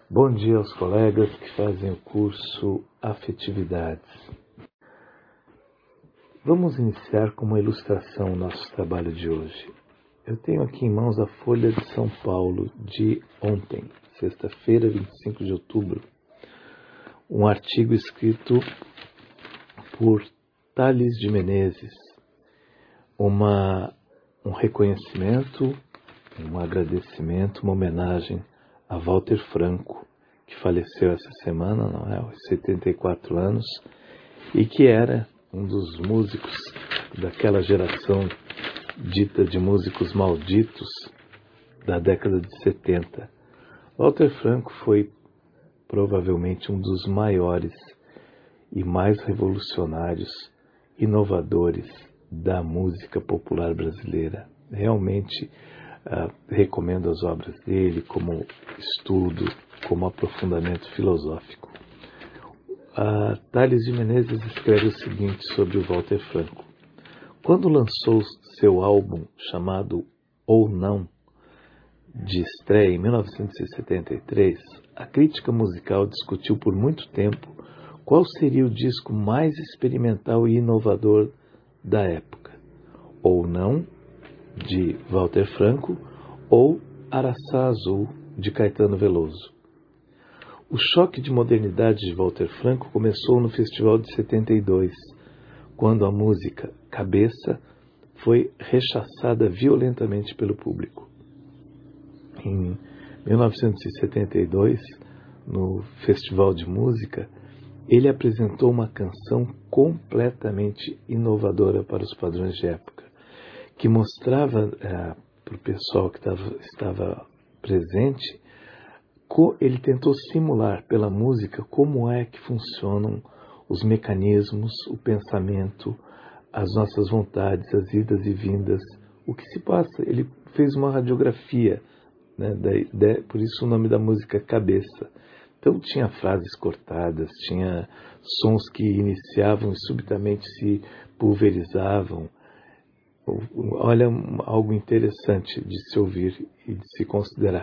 Bom dia aos colegas que fazem o curso Afetividades. Vamos iniciar com uma ilustração o nosso trabalho de hoje. Eu tenho aqui em mãos a Folha de São Paulo de ontem, sexta-feira, 25 de outubro, um artigo escrito por Tales de Menezes, um reconhecimento, um agradecimento, uma homenagem a Walter Franco, que faleceu essa semana, não é? Aos 74 anos, e que era um dos músicos daquela geração dita de músicos malditos da década de 70. Walter Franco foi provavelmente um dos maiores e mais revolucionários, inovadores da música popular brasileira. Realmente recomendo as obras dele como estudo, como aprofundamento filosófico. Tales de Menezes escreve o seguinte sobre o Walter Franco. Quando lançou seu álbum chamado Ou Não, de estreia em 1973, a crítica musical discutiu por muito tempo qual seria o disco mais experimental e inovador da época. Ou Não, de Walter Franco, ou Araçá Azul, de Caetano Veloso. O choque de modernidade de Walter Franco começou no Festival de 72, quando a música Cabeça foi rechaçada violentamente pelo público. Em 1972, no Festival de Música, ele apresentou uma canção completamente inovadora para os padrões de época, que mostrava para o pessoal que estava presente, ele tentou simular pela música como é que funcionam os mecanismos, o pensamento, as nossas vontades, as idas e vindas, o que se passa. Ele fez uma radiografia, né, por isso o nome da música Cabeça. Então tinha frases cortadas, tinha sons que iniciavam e subitamente se pulverizavam. Olha, algo interessante de se ouvir e de se considerar.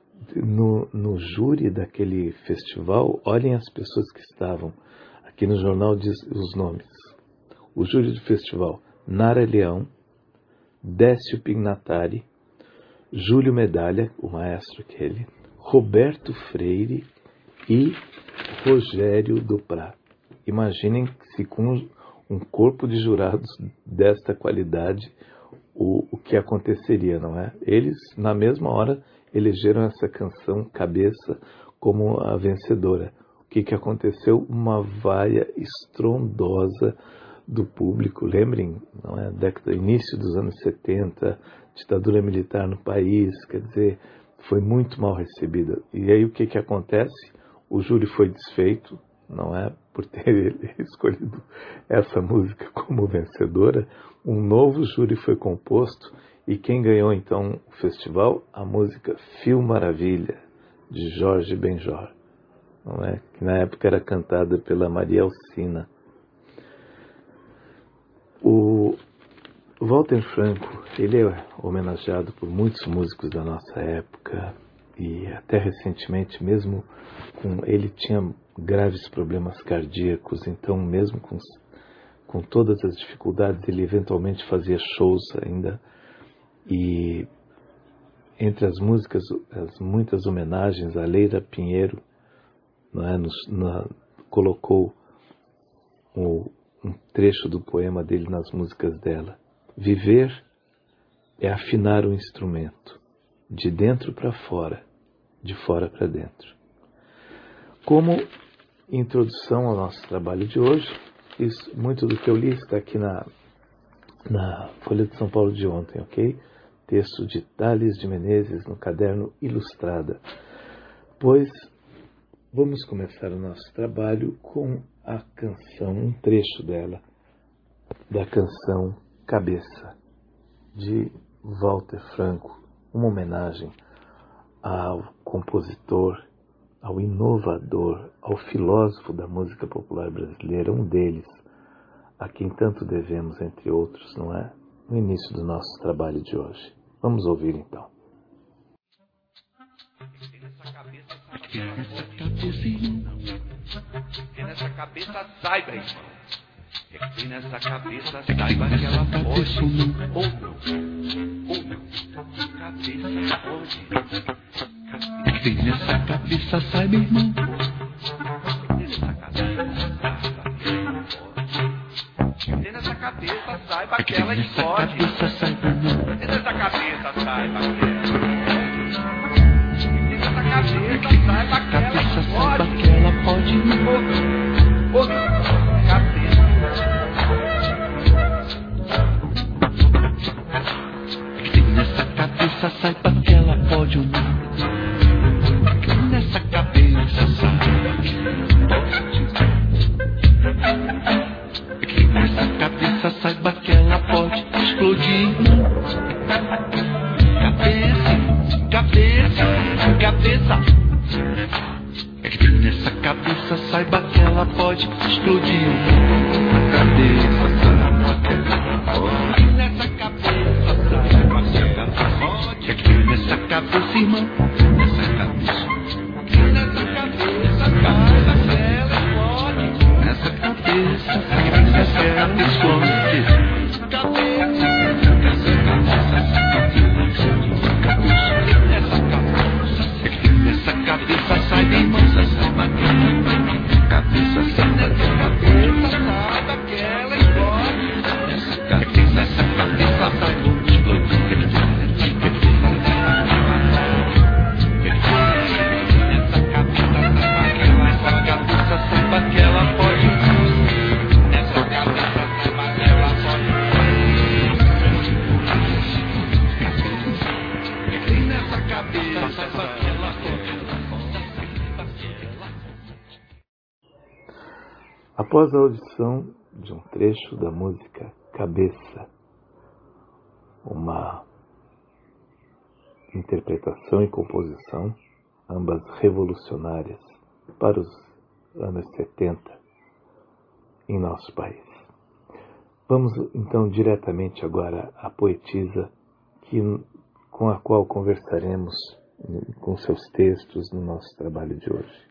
No júri daquele festival, olhem as pessoas que estavam. Aqui no jornal diz os nomes. O júri do festival: Nara Leão, Décio Pignatari, Júlio Medalha, o maestro aquele, Roberto Freire e Rogério Duprat. Imaginem se com um corpo de jurados desta qualidade o que aconteceria, não é? Eles, na mesma hora, elegeram essa canção Cabeça como a vencedora. O que aconteceu? Uma vaia estrondosa do público. Lembrem, não é? Início dos anos 70, ditadura militar no país, quer dizer, foi muito mal recebida. E aí o que acontece? O júri foi desfeito, não é? Por ter escolhido essa música como vencedora. Um novo júri foi composto e quem ganhou então o festival? A música Fio Maravilha, de Jorge Benjor, não é? Que na época era cantada pela Maria Alcina. O Walter Franco, ele é homenageado por muitos músicos da nossa época e até recentemente, mesmo ele tinha graves problemas cardíacos, então mesmo com todas as dificuldades, ele eventualmente fazia shows ainda. E entre as músicas, as muitas homenagens, a Leila Pinheiro, não é, colocou um trecho do poema dele nas músicas dela. Viver é afinar o instrumento, de dentro para fora, de fora para dentro. Como introdução ao nosso trabalho de hoje, muito do que eu li está aqui na Folha de São Paulo de ontem, ok? Texto de Tales de Menezes no caderno Ilustrada. Pois vamos começar o nosso trabalho com a canção, um trecho dela, da canção Cabeça, de Walter Franco, uma homenagem ao compositor, ao inovador, ao filósofo da música popular brasileira, um deles, a quem tanto devemos, entre outros, não é? No início do nosso trabalho de hoje. Vamos ouvir então. Nessa cabeça E nessa cabeça saiba, irmão. E nessa cabeça saiba que ela pode ou não. Cabeça pode. E nessa cabeça saiba, irmão. E nessa cabeça saiba que ela pode. E nessa cabeça saiba que ela pode. Nessa cabeça saiba que ela pode ou não. Nessa cabeça saiba que nessa cabeça saiba que ela pode explodir. Cabeça. Nessa cabeça saiba que ela pode explodir. Cabeça saiba que ela pode. Nessa cabeça saiba que ela pode. Nessa cabeça, irmão. Nessa cabeça. Nessa cabeça saiba que ela pode. Nessa cabeça saiba que ela explode. Cabeça. Nessa cabeça saiba, irmão. Cabeça saiba que ela explode. Nessa cabeça saiba que ela explode. Nessa cabeça saiba que ela pode. Nessa cabeça saiba que ela pode. Nessa cabeça saiba que ela pode. Após a audição de um trecho da música Cabeça, uma interpretação e composição, ambas revolucionárias para os anos 70 em nosso país. Vamos então diretamente agora à poetisa com a qual conversaremos com seus textos no nosso trabalho de hoje.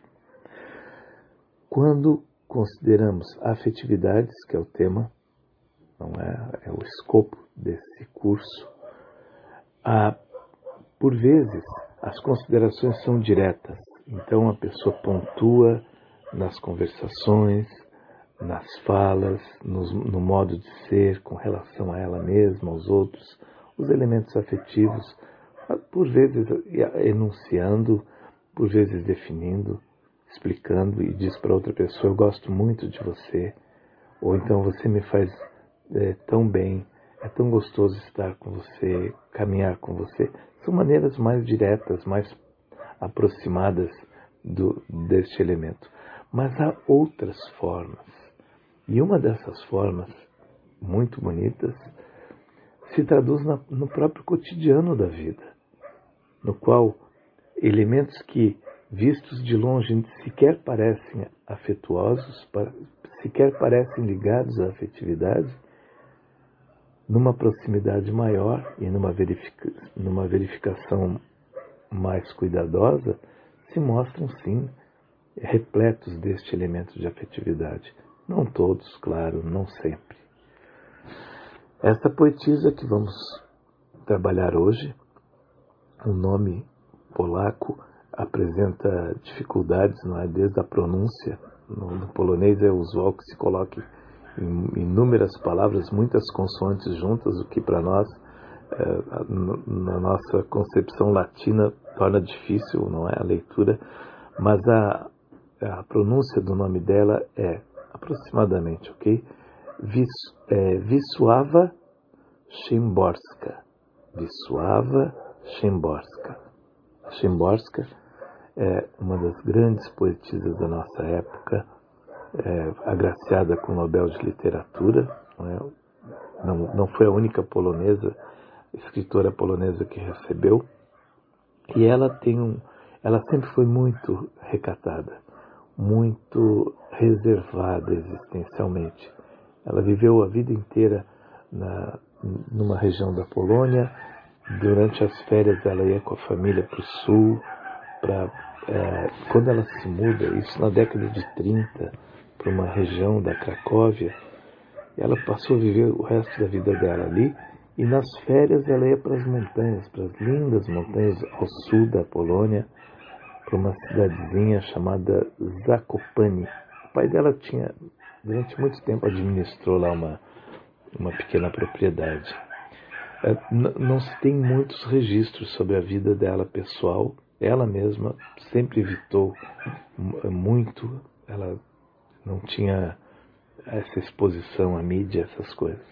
Quando consideramos afetividades, que é o tema, não é o escopo desse curso, por vezes as considerações são diretas, então a pessoa pontua nas conversações, nas falas, no modo de ser com relação a ela mesma, aos outros, os elementos afetivos, por vezes enunciando, por vezes definindo, explicando, e diz para outra pessoa: eu gosto muito de você, ou então você me faz tão bem, é tão gostoso estar com você, caminhar com você. São maneiras mais diretas, mais aproximadas deste elemento. Mas há outras formas, e uma dessas formas, muito bonitas, se traduz no próprio cotidiano da vida, no qual elementos que, vistos de longe, sequer parecem afetuosos, sequer parecem ligados à afetividade, numa proximidade maior e numa verificação mais cuidadosa, se mostram, sim, repletos deste elemento de afetividade. Não todos, claro, não sempre. Esta poetisa que vamos trabalhar hoje, o nome polaco apresenta dificuldades, não é? Desde a pronúncia. No polonês é usual que se coloque em inúmeras palavras muitas consoantes juntas, o que para nós, na nossa concepção latina, torna difícil, não é, a leitura. Mas a pronúncia do nome dela é aproximadamente, ok? Wisława Szymborska. Wisława Szymborska. Szymborska é uma das grandes poetisas da nossa época, agraciada com o Nobel de Literatura. Não foi a única escritora polonesa que recebeu. E ela sempre foi muito recatada, muito reservada existencialmente. Ela viveu a vida inteira numa região da Polônia. Durante as férias ela ia com a família para o sul, quando ela se muda, isso na década de 30, para uma região da Cracóvia, ela passou a viver o resto da vida dela ali, e nas férias ela ia para as montanhas, para as lindas montanhas ao sul da Polônia, para uma cidadezinha chamada Zakopane. O pai dela tinha, durante muito tempo, administrou lá uma pequena propriedade. Não se tem muitos registros sobre a vida dela pessoal. Ela mesma sempre evitou muito, ela não tinha essa exposição à mídia, essas coisas.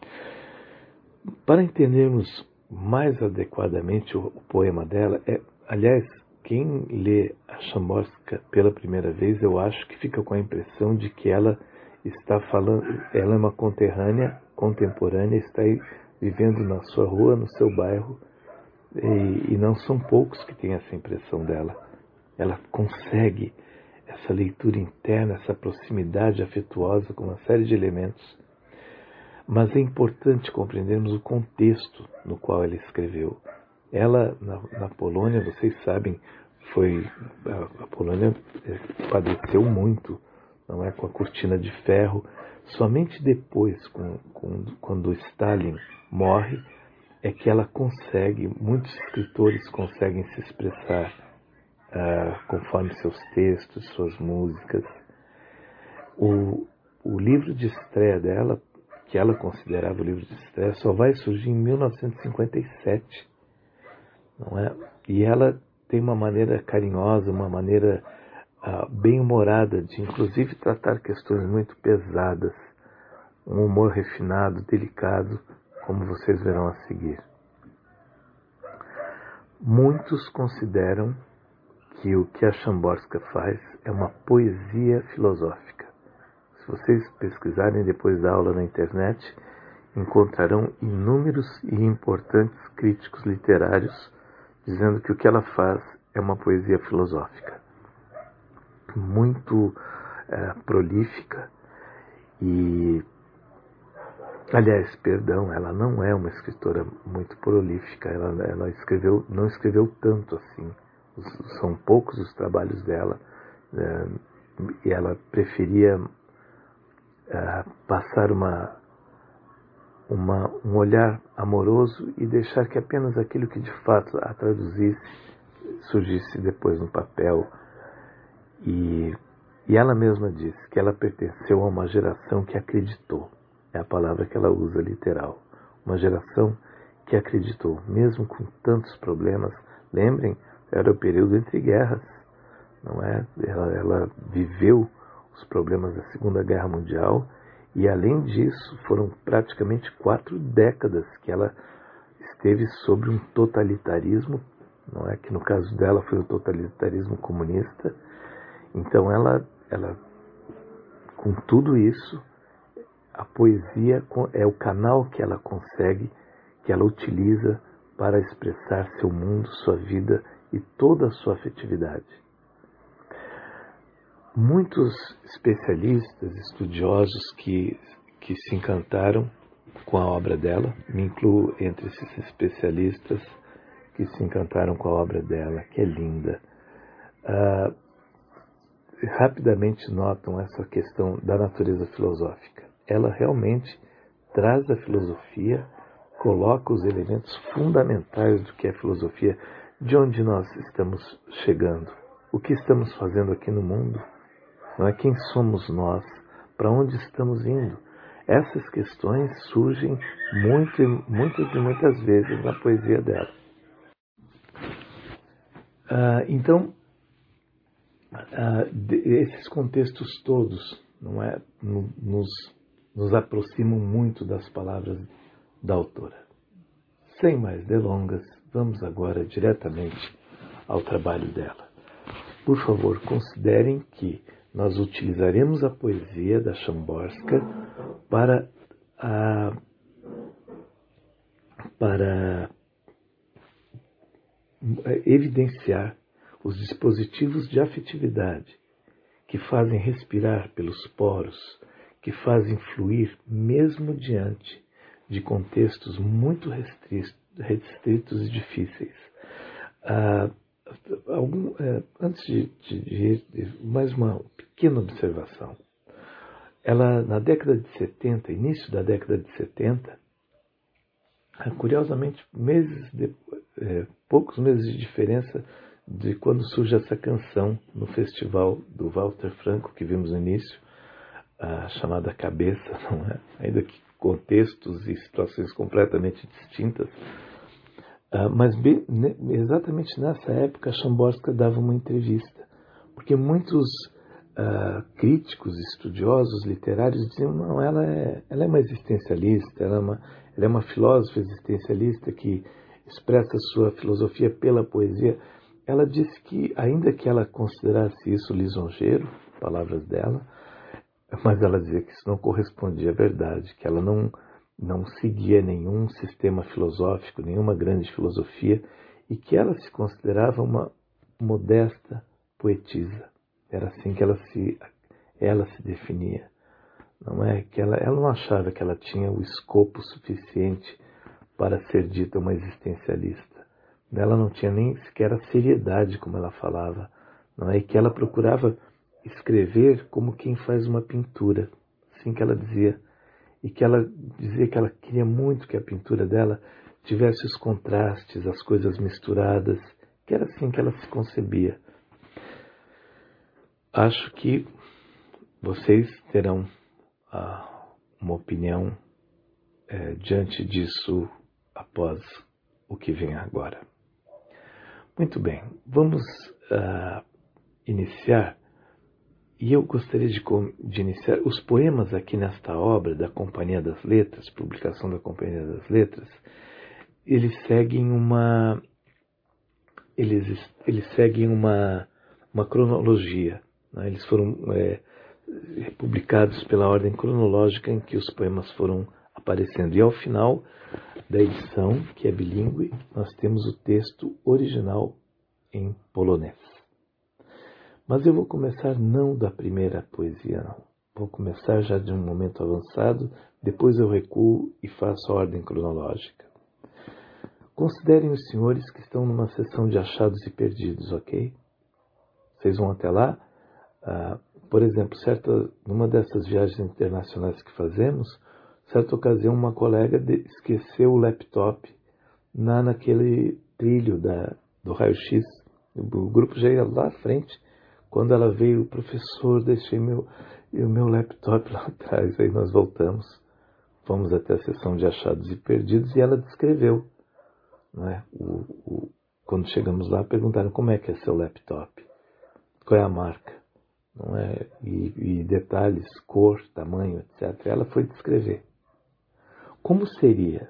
Para entendermos mais adequadamente o poema dela, aliás, quem lê a Szamborska pela primeira vez, eu acho que fica com a impressão de que ela está falando, ela é uma contemporânea, está aí vivendo na sua rua, no seu bairro, e não são poucos que têm essa impressão dela. Ela consegue essa leitura interna, essa proximidade afetuosa com uma série de elementos. Mas é importante compreendermos o contexto no qual ela escreveu. Ela, na Polônia, vocês sabem, a Polônia padeceu muito, não é, com a cortina de ferro. Somente depois, quando Stalin morre, é que ela consegue, muitos escritores conseguem se expressar conforme seus textos, suas músicas. O livro de estreia dela, que ela considerava o livro de estreia, só vai surgir em 1957, não é? E ela tem uma maneira carinhosa, uma maneira bem-humorada de, inclusive, tratar questões muito pesadas, um humor refinado, delicado, como vocês verão a seguir. Muitos consideram que o que a Szamborska faz é uma poesia filosófica. Se vocês pesquisarem depois da aula na internet, encontrarão inúmeros e importantes críticos literários dizendo que o que ela faz é uma poesia filosófica. Muito prolífica e, aliás, perdão, ela não é uma escritora muito prolífica, ela não escreveu tanto assim. São poucos os trabalhos dela, e ela preferia passar um olhar amoroso e deixar que apenas aquilo que de fato a traduzisse surgisse depois no papel. E ela mesma disse que ela pertenceu a uma geração que acreditou. É a palavra que ela usa, literal. Uma geração que acreditou, mesmo com tantos problemas. Lembrem, era o período entre guerras, não é? Ela viveu os problemas da Segunda Guerra Mundial e, além disso, foram praticamente 4 décadas que ela esteve sob um totalitarismo, não é? Que no caso dela foi o totalitarismo comunista. Então ela com tudo isso, a poesia é o canal que ela consegue, que ela utiliza para expressar seu mundo, sua vida e toda a sua afetividade. Muitos especialistas, estudiosos que se encantaram com a obra dela, me incluo entre esses especialistas que se encantaram com a obra dela, que é linda. Rapidamente notam essa questão da natureza filosófica. Ela realmente traz a filosofia, coloca os elementos fundamentais do que é filosofia, de onde nós estamos chegando, o que estamos fazendo aqui no mundo, não é? Quem somos nós, para onde estamos indo. Essas questões surgem muitas vezes na poesia dela. Então, esses contextos todos, não é, nos aproximam muito das palavras da autora. Sem mais delongas, vamos agora diretamente ao trabalho dela. Por favor, considerem que nós utilizaremos a poesia da Szamborska para evidenciar os dispositivos de afetividade que fazem respirar pelos poros, que fazem fluir mesmo diante de contextos muito restritos e difíceis. Antes de ir, mais uma pequena observação. Ela, na década de 70, início da década de 70, curiosamente, poucos meses de diferença de quando surge essa canção no festival do Walter Franco, que vimos no início, chamada Cabeça, não é? Ainda que contextos e situações completamente distintas. Mas exatamente nessa época a Szamborska dava uma entrevista, porque muitos críticos, estudiosos, literários diziam, não, ela é uma existencialista, ela é uma filósofa existencialista que expressa sua filosofia pela poesia. Ela disse que, ainda que ela considerasse isso lisonjeiro, palavras dela, mas ela dizia que isso não correspondia à verdade, que ela não seguia nenhum sistema filosófico, nenhuma grande filosofia, e que ela se considerava uma modesta poetisa. Era assim que ela se definia. Não é que ela não achava que ela tinha o escopo suficiente para ser dita uma existencialista. Ela não tinha nem sequer a seriedade como ela falava, não é? E que ela procurava escrever como quem faz uma pintura, assim que ela dizia. E que ela dizia que ela queria muito que a pintura dela tivesse os contrastes, as coisas misturadas, que era assim que ela se concebia. Acho que vocês terão uma opinião diante disso após o que vem agora. Muito bem, vamos iniciar. E eu gostaria de iniciar os poemas aqui nesta obra da Companhia das Letras, publicação da Companhia das Letras. Eles seguem uma cronologia, né? Eles foram publicados pela ordem cronológica em que os poemas foram aparecendo. E ao final da edição, que é bilíngue, nós temos o texto original em polonês. Mas eu vou começar não da primeira poesia, não. Vou começar já de um momento avançado, depois eu recuo e faço a ordem cronológica. Considerem os senhores que estão numa sessão de achados e perdidos, ok? Vocês vão até lá. Por exemplo, numa dessas viagens internacionais que fazemos, certa ocasião uma colega esqueceu o laptop naquele trilho do raio-x. O grupo já ia lá à frente. Quando ela veio, professor, deixei o meu laptop lá atrás. Aí nós voltamos, fomos até a sessão de achados e perdidos e ela descreveu. Não é? Quando chegamos lá, perguntaram como é que é seu laptop, qual é a marca, não é? E detalhes, cor, tamanho, etc. Ela foi descrever. Como seria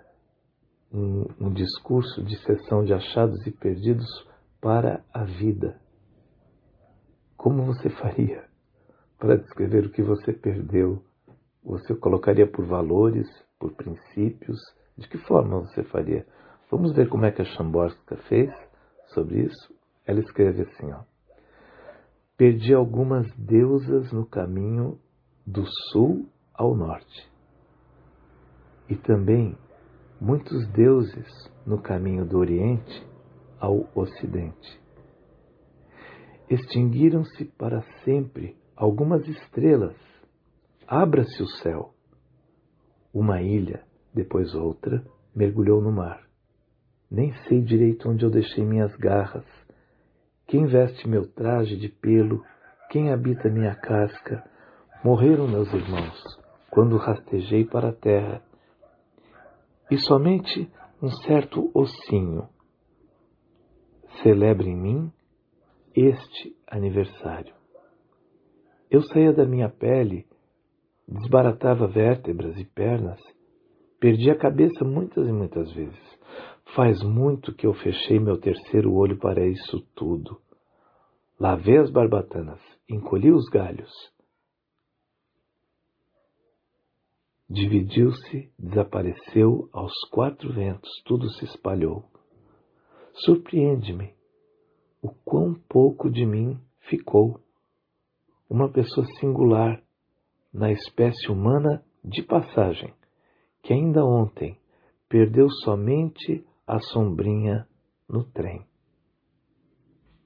um discurso de sessão de achados e perdidos para a vida? Como você faria para descrever o que você perdeu? Você colocaria por valores, por princípios? De que forma você faria? Vamos ver como é que a Szamborska fez sobre isso. Ela escreve assim, perdi algumas deusas no caminho do sul ao norte. E também muitos deuses no caminho do oriente ao ocidente. Extinguiram-se para sempre algumas estrelas. Abra-se o céu. Uma ilha, depois outra, mergulhou no mar. Nem sei direito onde eu deixei minhas garras. Quem veste meu traje de pelo? Quem habita minha casca? Morreram meus irmãos, quando rastejei para a terra. E somente um certo ossinho celebra em mim este aniversário. Eu saía da minha pele, desbaratava vértebras e pernas, perdi a cabeça muitas e muitas vezes. Faz muito que eu fechei meu terceiro olho para isso tudo. Lavei as barbatanas, encolhi os galhos. Dividiu-se, desapareceu aos quatro ventos, tudo se espalhou. Surpreende-me o quão pouco de mim ficou. Uma pessoa singular na espécie humana de passagem, que ainda ontem perdeu somente a sombrinha no trem.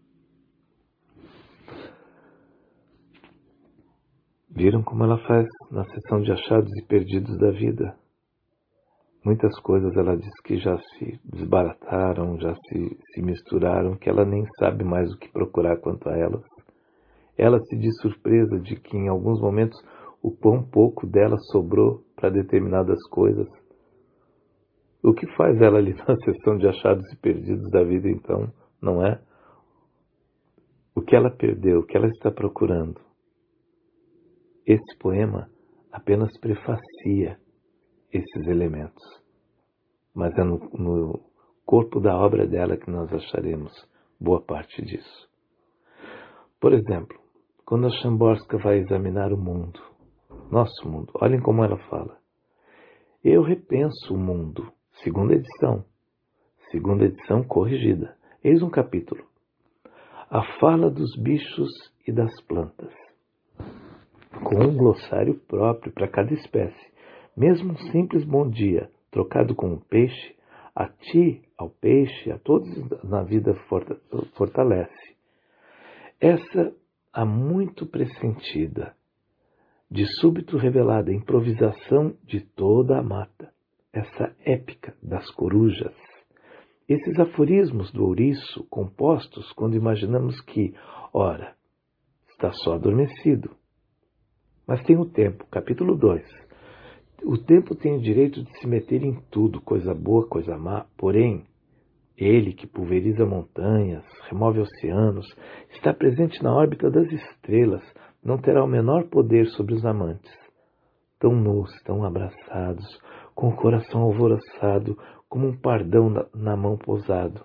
Viram como ela faz na seção de achados e perdidos da vida? Muitas coisas ela diz que já se desbarataram, já se misturaram, que ela nem sabe mais o que procurar quanto a elas. Ela se diz surpresa de que em alguns momentos o quão pouco dela sobrou para determinadas coisas. O que faz ela ali na seção de achados e perdidos da vida então, não é? O que ela perdeu, o que ela está procurando. Esse poema apenas prefacia esses elementos, mas é no corpo da obra dela que nós acharemos boa parte disso. Por exemplo, quando a Szymborska vai examinar o mundo, nosso mundo, olhem como ela fala. Eu repenso o mundo, segunda edição corrigida. Eis um capítulo. A fala dos bichos e das plantas, com um glossário próprio para cada espécie. Mesmo um simples bom dia, trocado com um peixe, a ti, ao peixe, a todos na vida fortalece. Essa há muito pressentida, de súbito revelada improvisação de toda a mata, essa épica das corujas, esses aforismos do ouriço compostos quando imaginamos que, ora, está só adormecido. Mas tem o tempo, capítulo 2. O tempo tem o direito de se meter em tudo, coisa boa, coisa má, porém, ele que pulveriza montanhas, remove oceanos, está presente na órbita das estrelas, não terá o menor poder sobre os amantes. Tão nus, tão abraçados, com o coração alvoroçado, como um pardão na mão pousado.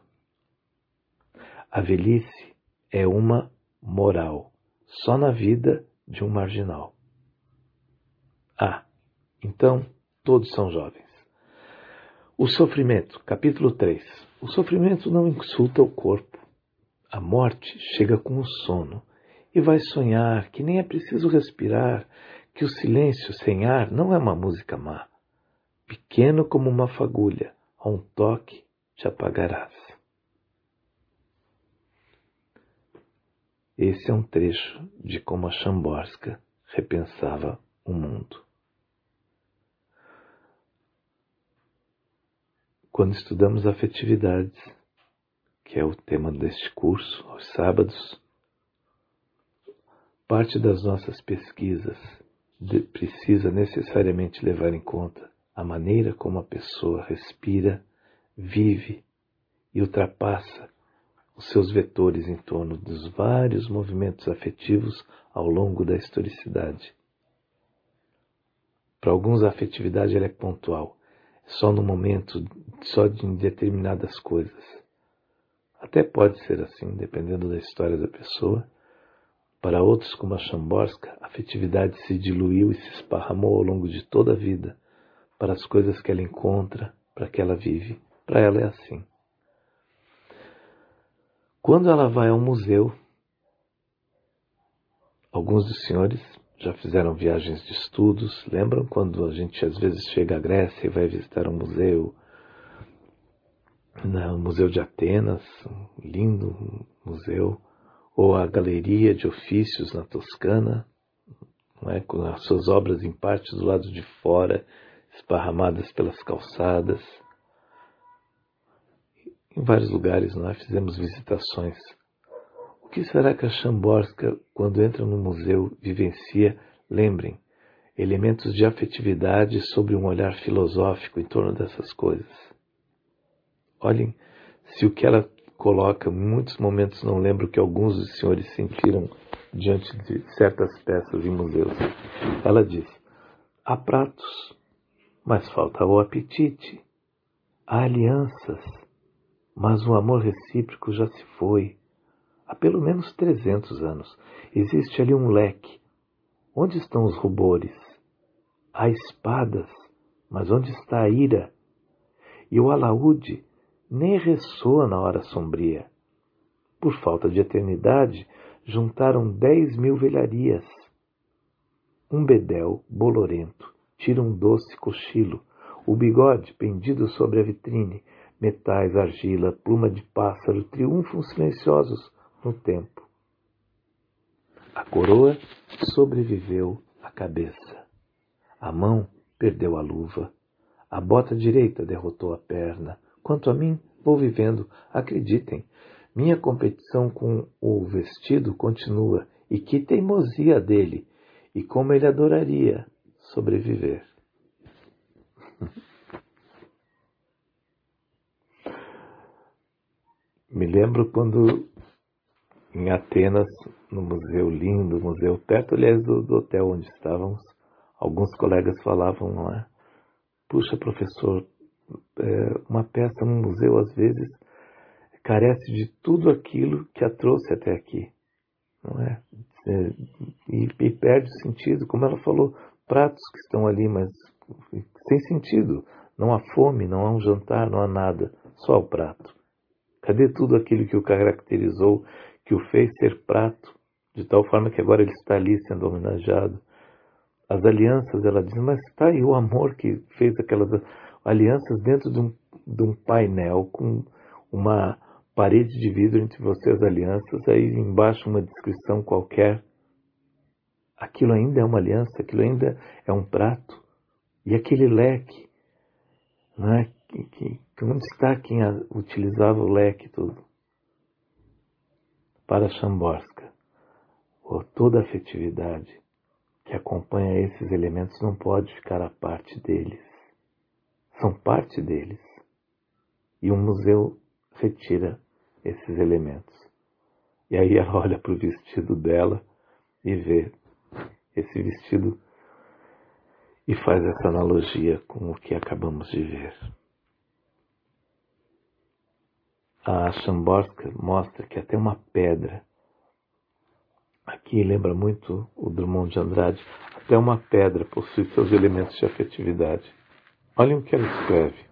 A velhice é uma moral, só na vida de um marginal. Então, todos são jovens. O sofrimento, capítulo 3. O sofrimento não insulta o corpo. A morte chega com o sono e vai sonhar que nem é preciso respirar, que o silêncio sem ar não é uma música má. Pequeno como uma fagulha, a um toque te apagarás. Esse é um trecho de como a Szymborska repensava o mundo. Quando estudamos afetividades, que é o tema deste curso, aos sábados, parte das nossas pesquisas precisa necessariamente levar em conta a maneira como a pessoa respira, vive e ultrapassa os seus vetores em torno dos vários movimentos afetivos ao longo da historicidade. Para alguns a afetividade ela é pontual, só no momento, só de determinadas coisas. Até pode ser assim, dependendo da história da pessoa. Para outros, como a Szymborska, a afetividade se diluiu e se esparramou ao longo de toda a vida, para as coisas que ela encontra, para que ela vive. Para ela é assim. Quando ela vai ao museu, alguns dos senhores já fizeram viagens de estudos. Lembram quando a gente às vezes chega à Grécia e vai visitar um museu, no Museu de Atenas, um lindo museu, ou a Galeria de Ofícios na Toscana, não é? Com as suas obras em parte do lado de fora, esparramadas pelas calçadas. Em vários lugares nós fizemos visitações. O que será que a Szymborska, quando entra no museu, vivencia? Lembrem, elementos de afetividade sobre um olhar filosófico em torno dessas coisas. Olhem, se o que ela coloca, em muitos momentos não lembro o que alguns dos senhores sentiram diante de certas peças em museus. Ela diz, há pratos, mas falta o apetite. Há alianças, mas o amor recíproco já se foi. Há pelo menos 300 anos. Existe ali um leque. Onde estão os rubores? Há espadas, mas onde está a ira? E o alaúde nem ressoa na hora sombria. Por falta de eternidade, juntaram 10.000 velharias. Um bedel bolorento tira um doce cochilo, o bigode pendido sobre a vitrine, metais, argila, pluma de pássaro triunfam silenciosos no tempo. A coroa sobreviveu a a cabeça. A mão perdeu a luva. A bota direita derrotou a perna. Quanto a mim, vou vivendo, acreditem. Minha competição com o vestido continua. E que teimosia dele! E como ele adoraria sobreviver. Me lembro quando em Atenas, no museu lindo, museu perto, aliás, do hotel onde estávamos, alguns colegas falavam lá, puxa, professor, uma peça num museu às vezes carece de tudo aquilo que a trouxe até aqui, não é? E perde o sentido, como ela falou, pratos que estão ali, mas sem sentido. Não há fome, não há um jantar, não há nada, só o prato. Cadê tudo aquilo que o caracterizou, que o fez ser prato, de tal forma que agora ele está ali sendo homenageado? As alianças, ela diz, mas está aí o amor que fez aquelas alianças dentro de um painel com uma parede de vidro entre você e as alianças, aí embaixo uma descrição qualquer. Aquilo ainda é uma aliança, aquilo ainda é um prato. E aquele leque, não é? Onde está quem utilizava o leque todo? Para Szamborska, toda a afetividade que acompanha esses elementos não pode ficar à parte deles. São parte deles. E o museu retira esses elementos. E aí ela olha para o vestido dela e vê esse vestido e faz essa analogia com o que acabamos de ver. A Szamborska mostra que até uma pedra, aqui lembra muito o Drummond de Andrade, até uma pedra possui seus elementos de afetividade. Olhem o que ela escreve.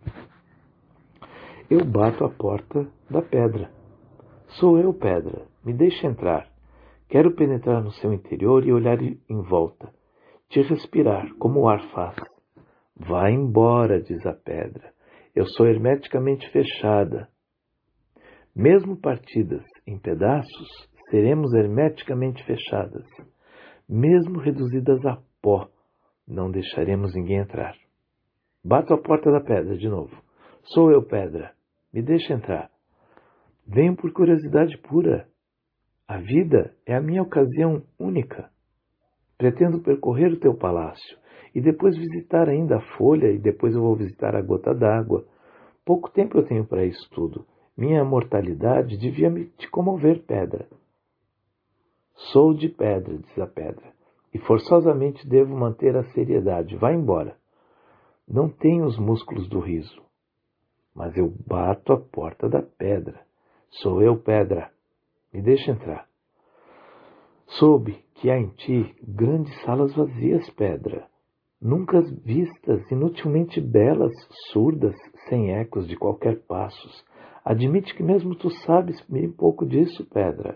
Eu bato a porta da pedra. Sou eu, pedra. Me deixe entrar. Quero penetrar no seu interior e olhar em volta. Te respirar, como o ar faz. Vá embora, diz a pedra. Eu sou hermeticamente fechada. Mesmo partidas em pedaços, seremos hermeticamente fechadas. Mesmo reduzidas a pó, não deixaremos ninguém entrar. Bato a porta da pedra de novo. Sou eu, pedra. Me deixe entrar. Venho por curiosidade pura. A vida é a minha ocasião única. Pretendo percorrer o teu palácio e depois visitar ainda a folha e depois eu vou visitar a gota d'água. Pouco tempo eu tenho para isso tudo. Minha mortalidade devia te comover, pedra. Sou de pedra, diz a pedra, e forçosamente devo manter a seriedade. Vá embora. Não tenho os músculos do riso, mas eu bato a porta da pedra. Sou eu, pedra. Me deixa entrar. Soube que há em ti grandes salas vazias, pedra. Nunca vistas, inutilmente belas, surdas, sem ecos de qualquer passos. Admite que mesmo tu sabes bem pouco disso, pedra.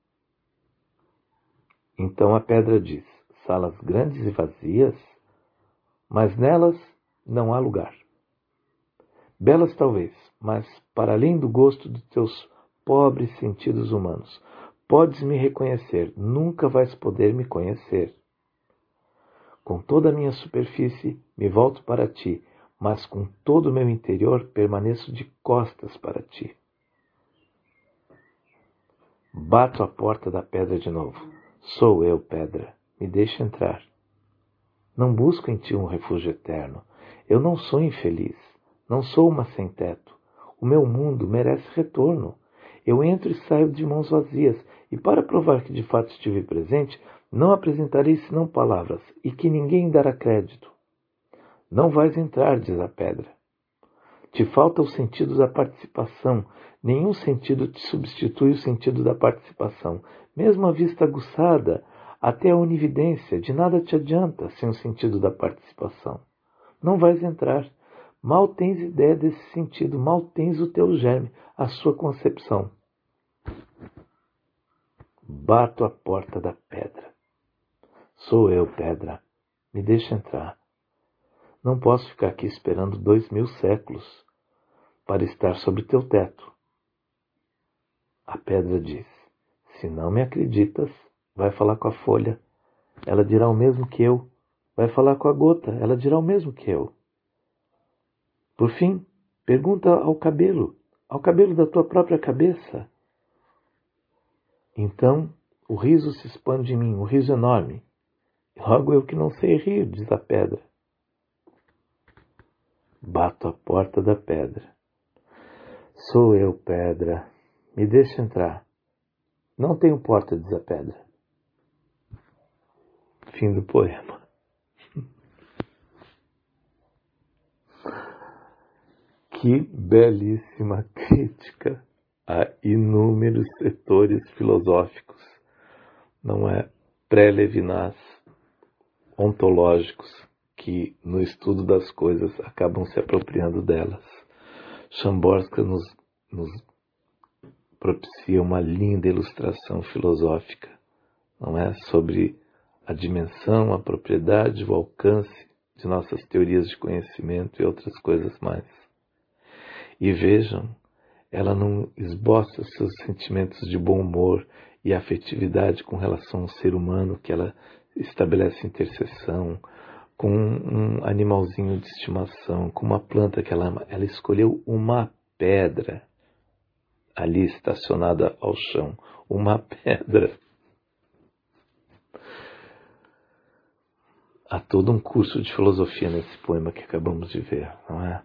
Então a pedra diz, salas grandes e vazias, mas nelas não há lugar. Belas talvez, mas para além do gosto dos teus pobres sentidos humanos. Podes me reconhecer, nunca vais poder me conhecer. Com toda a minha superfície me volto para ti, mas com todo o meu interior permaneço de costas para ti. Bato a porta da pedra de novo. Sou eu, pedra. Me deixa entrar. Não busco em ti um refúgio eterno. Eu não sou infeliz. Não sou uma sem-teto. O meu mundo merece retorno. Eu entro e saio de mãos vazias, e para provar que de fato estive presente, não apresentarei senão palavras, e que ninguém dará crédito. Não vais entrar, diz a pedra. Te falta o sentido da participação. Nenhum sentido te substitui o sentido da participação. Mesmo a vista aguçada, até a onividência, de nada te adianta sem o sentido da participação. Não vais entrar. Mal tens ideia desse sentido, mal tens o teu germe, a sua concepção. Bato a porta da pedra. Sou eu, pedra. Me deixa entrar. Não posso ficar aqui esperando 2000 séculos para estar sobre teu teto. A pedra diz, se não me acreditas, vai falar com a folha. ela dirá o mesmo que eu. Vai falar com a gota, ela dirá o mesmo que eu. Por fim, pergunta ao cabelo da tua própria cabeça. Então, o riso se expande em mim, um riso enorme. Logo eu que não sei rir, diz a pedra. Bato a porta da pedra. Sou eu, pedra. Me deixa entrar. Não tenho porta, diz a pedra. Fim do poema. Que belíssima crítica a inúmeros setores filosóficos, não é? Pré-Levinas, ontológicos, que no estudo das coisas acabam se apropriando delas. Szamborska nos propicia uma linda ilustração filosófica, não é? Sobre a dimensão, a propriedade, o alcance de nossas teorias de conhecimento e outras coisas mais. E vejam, ela não esboça seus sentimentos de bom humor e afetividade com relação ao ser humano, que ela estabelece interseção, com um animalzinho de estimação, com uma planta que ela ama. Ela escolheu uma pedra ali estacionada ao chão. Uma pedra. Há todo um curso de filosofia nesse poema que acabamos de ver, não é?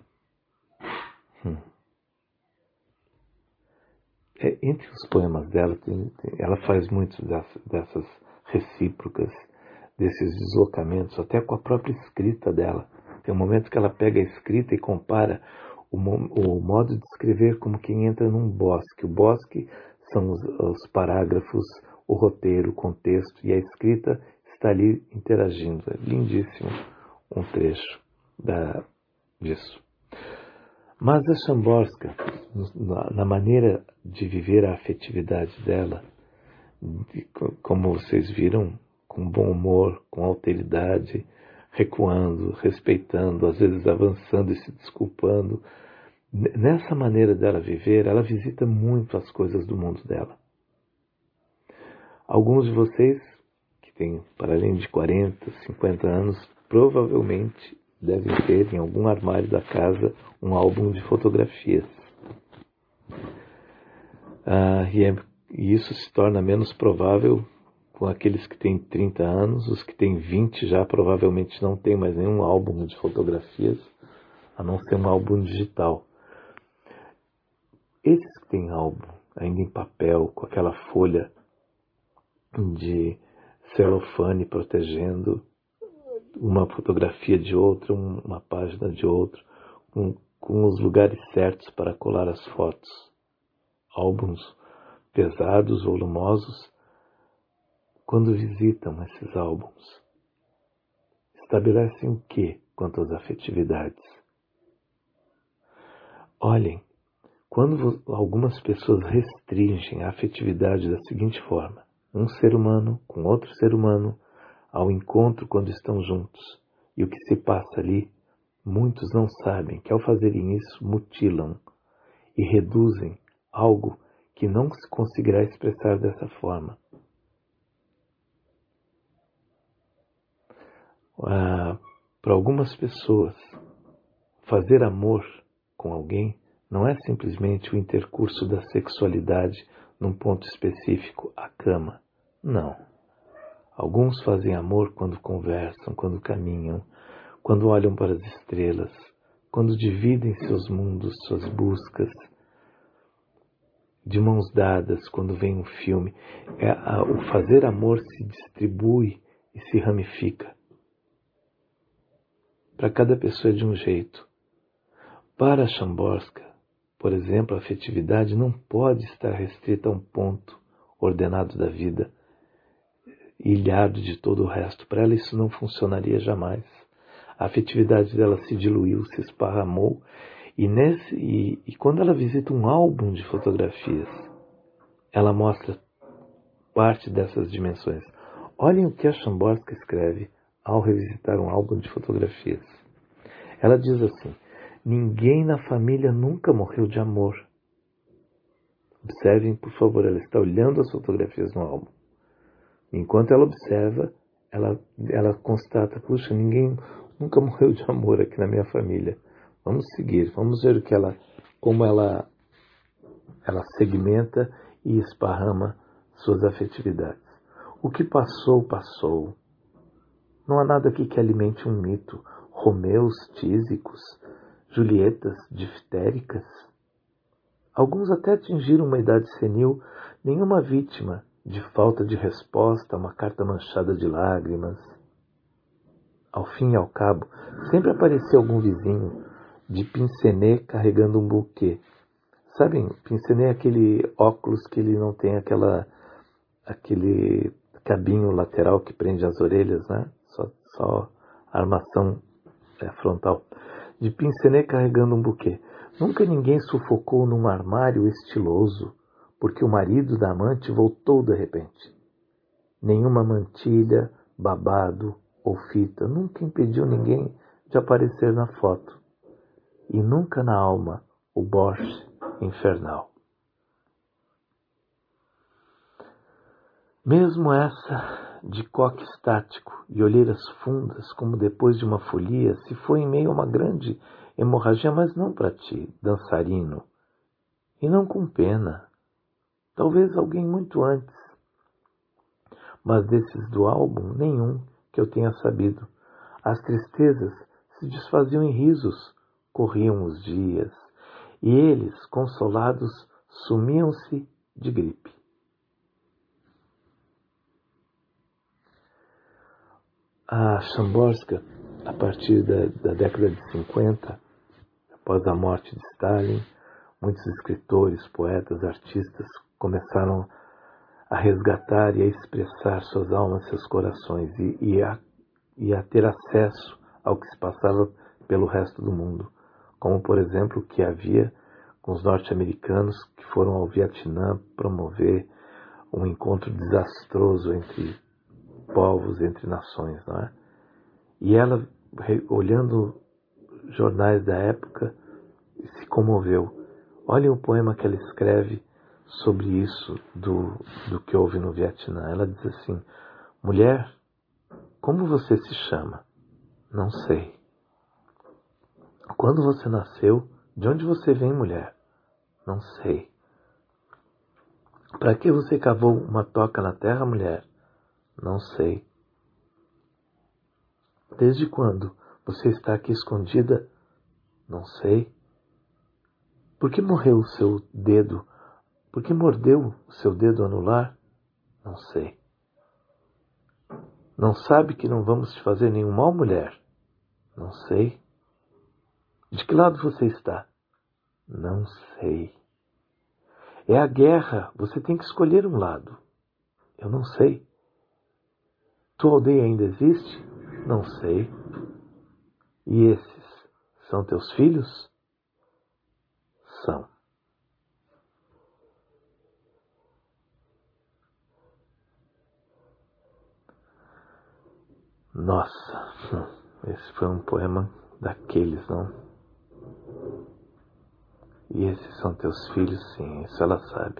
Entre os poemas dela, ela faz muitas dessas recíprocas, desses deslocamentos, até com a própria escrita dela. Tem um momento que ela pega a escrita e compara o modo de escrever como quem entra num bosque. O bosque são os parágrafos, o roteiro, o contexto, e a escrita está ali interagindo. É lindíssimo um trecho disso. Mas a Szamborska, na maneira de viver a afetividade dela, como vocês viram, com bom humor, com alteridade, recuando, respeitando, às vezes avançando e se desculpando, nessa maneira dela viver, ela visita muito as coisas do mundo dela. Alguns de vocês, que têm para além de 40, 50 anos, provavelmente devem ter em algum armário da casa um álbum de fotografias. E isso se torna menos provável com aqueles que têm 30 anos. Os que têm 20 já provavelmente não têm mais nenhum álbum de fotografias, a não ser um álbum digital. Esses que têm álbum ainda em papel, com aquela folha de celofane protegendo uma fotografia de outra, uma página de outra, com os lugares certos para colar as fotos. Álbuns pesados, volumosos, quando visitam esses álbuns, estabelecem o que quanto às afetividades? Olhem, quando algumas pessoas restringem a afetividade da seguinte forma: um ser humano com outro ser humano, ao encontro quando estão juntos, e o que se passa ali, muitos não sabem que ao fazerem isso mutilam e reduzem algo que não se conseguirá expressar dessa forma. Para algumas pessoas, fazer amor com alguém não é simplesmente o intercurso da sexualidade num ponto específico, a cama. Não. Alguns fazem amor quando conversam, quando caminham, quando olham para as estrelas, quando dividem seus mundos, suas buscas, de mãos dadas, quando vem um filme. O fazer amor se distribui e se ramifica. Para cada pessoa é de um jeito. Para Szamborska, por exemplo, a afetividade não pode estar restrita a um ponto ordenado da vida, ilhado de todo o resto. Para ela isso não funcionaria jamais. A afetividade dela se diluiu, se esparramou, e quando ela visita um álbum de fotografias, ela mostra parte dessas dimensões. Olhem o que a Szamborska escreve ao revisitar um álbum de fotografias. Ela diz assim: ninguém na família nunca morreu de amor. Observem, por favor, ela está olhando as fotografias no álbum. Enquanto ela observa, ela constata, puxa, ninguém nunca morreu de amor aqui na minha família. Vamos seguir, vamos ver como ela segmenta e esparrama suas afetividades. O que passou, passou. Não há nada aqui que alimente um mito. Romeus tísicos, Julietas diftéricas. Alguns até atingiram uma idade senil, nenhuma vítima de falta de resposta a uma carta manchada de lágrimas. Ao fim e ao cabo, sempre aparecia algum vizinho de pincenê carregando um buquê. Sabem, pincenê é aquele óculos que ele não tem aquele cabinho lateral que prende as orelhas, né? Só a armação frontal. De pincenê carregando um buquê. Nunca ninguém sufocou num armário estiloso, porque o marido da amante voltou de repente. Nenhuma mantilha, babado ou fita nunca impediu ninguém de aparecer na foto. E nunca na alma o Borscht infernal. Mesmo essa de coque estático e olheiras fundas, como depois de uma folia, se foi em meio a uma grande hemorragia, mas não para ti, dançarino, e não com pena, talvez alguém muito antes, mas desses do álbum, nenhum que eu tenha sabido. As tristezas se desfaziam em risos, corriam os dias, e eles, consolados, sumiam-se de gripe. A Szamborska, a partir da década de 50, após a morte de Stalin, muitos escritores, poetas, artistas começaram a resgatar e a expressar suas almas, seus corações e a ter acesso ao que se passava pelo resto do mundo, como por exemplo o que havia com os norte-americanos que foram ao Vietnã promover um encontro desastroso entre povos, entre nações, não é? E ela, olhando jornais da época, se comoveu. Olhem o poema que ela escreve sobre isso, do que houve no Vietnã. Ela diz assim: mulher, como você se chama? Não sei. Quando você nasceu, de onde você vem, mulher? Não sei. Para que você cavou uma toca na terra, mulher? Não sei. Desde quando você está aqui escondida? Não sei. Por que morreu o seu dedo? Por que mordeu o seu dedo anular? Não sei. Não sabe que não vamos te fazer nenhum mal, mulher? Não sei. De que lado você está? Não sei. É a guerra, você tem que escolher um lado. Eu não sei. Tua aldeia ainda existe? Não sei. E esses são teus filhos? São. Nossa, esse foi um poema daqueles, não? E esses são teus filhos? Sim, isso ela sabe.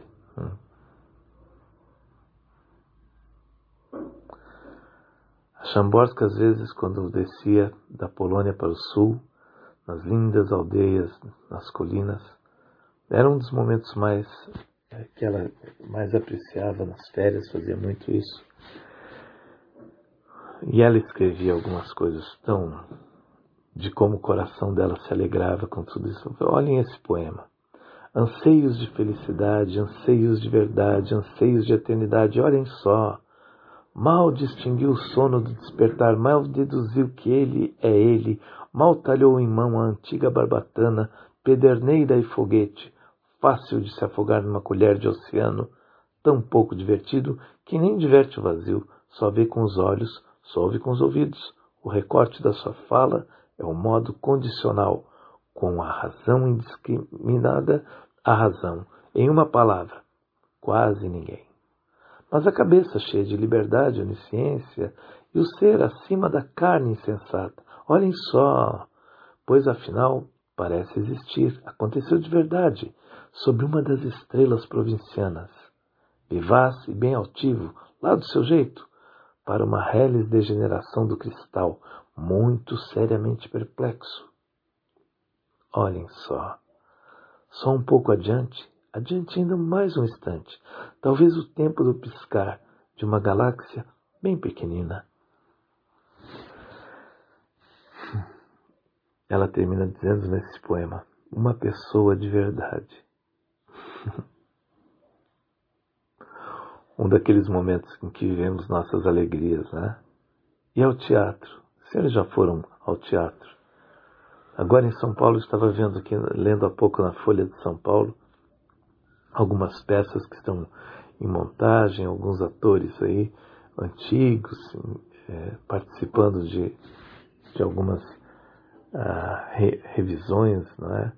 A Szamborska, às vezes, quando descia da Polônia para o sul, nas lindas aldeias, nas colinas, era um dos momentos que ela mais apreciava nas férias, fazia muito isso. E ela escrevia algumas coisas de como o coração dela se alegrava com tudo isso. Olhem esse poema. Anseios de felicidade, anseios de verdade, anseios de eternidade, olhem só. Mal distinguiu o sono do despertar, mal deduziu que ele é ele, mal talhou em mão a antiga barbatana, pederneira e foguete, fácil de se afogar numa colher de oceano, tão pouco divertido que nem diverte o vazio, só vê com os olhos, só ouve com os ouvidos. O recorte da sua fala é o modo condicional, com a razão indiscriminada, a razão. Em uma palavra, quase ninguém. Mas a cabeça cheia de liberdade, onisciência, e o ser acima da carne insensata. Olhem só, pois afinal parece existir, aconteceu de verdade, sobre uma das estrelas provincianas. Vivaz e bem altivo, lá do seu jeito, para uma reles degeneração do cristal, muito seriamente perplexo. Olhem só um pouco adiante ainda mais um instante, talvez o tempo do piscar de uma galáxia bem pequenina. Ela termina dizendo nesse poema, uma pessoa de verdade. Um daqueles momentos em que vivemos nossas alegrias, né? E ao teatro. Se eles já foram ao teatro? Agora em São Paulo, estava vendo aqui, lendo há pouco na Folha de São Paulo, algumas peças que estão em montagem, alguns atores aí antigos, participando de algumas revisões, não é?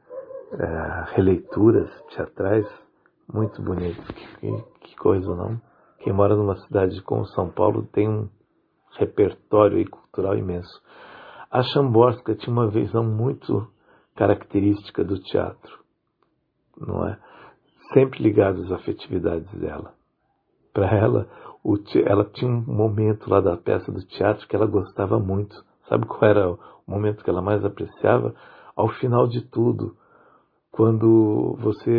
Releituras teatrais muito bonitas. Que coisa, não? Quem mora numa cidade como São Paulo tem um repertório aí cultural imenso. A Szamborska tinha uma visão muito característica do teatro, não é? Sempre ligada às afetividades dela. Para ela, ela tinha um momento lá da peça do teatro que ela gostava muito. Sabe qual era o momento que ela mais apreciava? Ao final de tudo, quando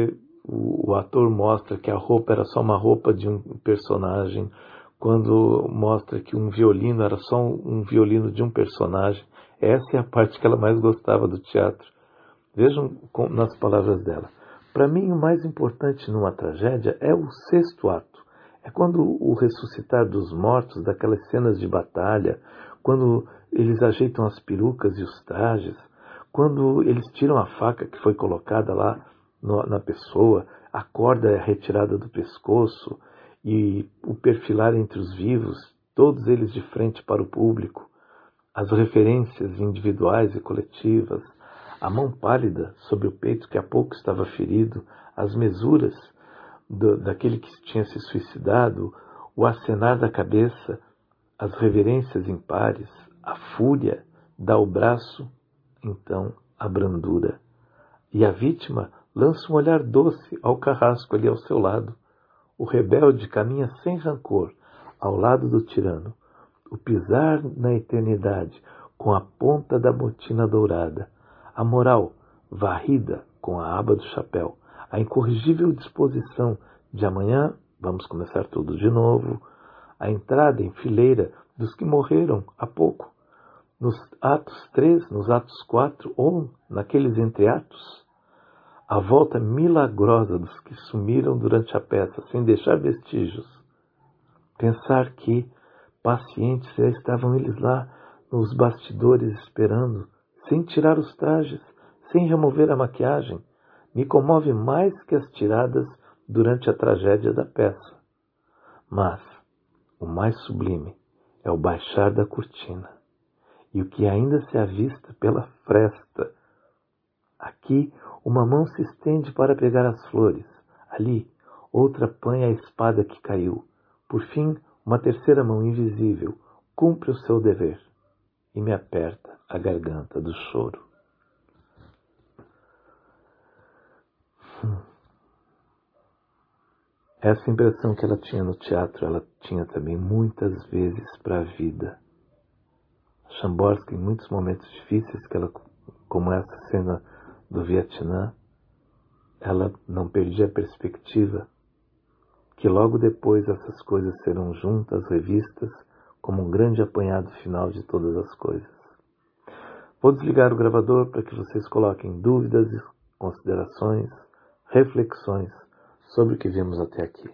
o ator mostra que a roupa era só uma roupa de um personagem, quando mostra que um violino era só um violino de um personagem. Essa é a parte que ela mais gostava do teatro. Vejam nas palavras dela. Para mim, o mais importante numa tragédia é o sexto ato. É quando o ressuscitar dos mortos, daquelas cenas de batalha, quando eles ajeitam as perucas e os trajes, quando eles tiram a faca que foi colocada lá na pessoa, a corda é retirada do pescoço e o perfilar entre os vivos, todos eles de frente para o público, as referências individuais e coletivas, a mão pálida sobre o peito que há pouco estava ferido, as mesuras daquele que tinha se suicidado, o acenar da cabeça, as reverências impares, a fúria dá o braço, então a brandura. E a vítima lança um olhar doce ao carrasco ali ao seu lado. O rebelde caminha sem rancor ao lado do tirano. O pisar na eternidade com a ponta da botina dourada. A moral varrida com a aba do chapéu. A incorrigível disposição de amanhã vamos começar tudo de novo. A entrada em fileira dos que morreram há pouco. Nos atos 3, nos atos 4 ou naqueles entreatos. A volta milagrosa dos que sumiram durante a peça, sem deixar vestígios. Pensar que, pacientes, já estavam eles lá nos bastidores esperando, sem tirar os trajes, sem remover a maquiagem, me comove mais que as tiradas durante a tragédia da peça. Mas o mais sublime é o baixar da cortina, e o que ainda se avista pela fresta. Aqui, uma mão se estende para pegar as flores. Ali, outra apanha a espada que caiu. Por fim, uma terceira mão invisível cumpre o seu dever e me aperta a garganta do choro. Essa impressão que ela tinha no teatro, ela tinha também muitas vezes para a vida. Szamborska, em muitos momentos difíceis, como essa cena do Vietnã, ela não perdia a perspectiva que logo depois essas coisas serão juntas, revistas, como um grande apanhado final de todas as coisas. Vou desligar o gravador para que vocês coloquem dúvidas, considerações, reflexões sobre o que vimos até aqui.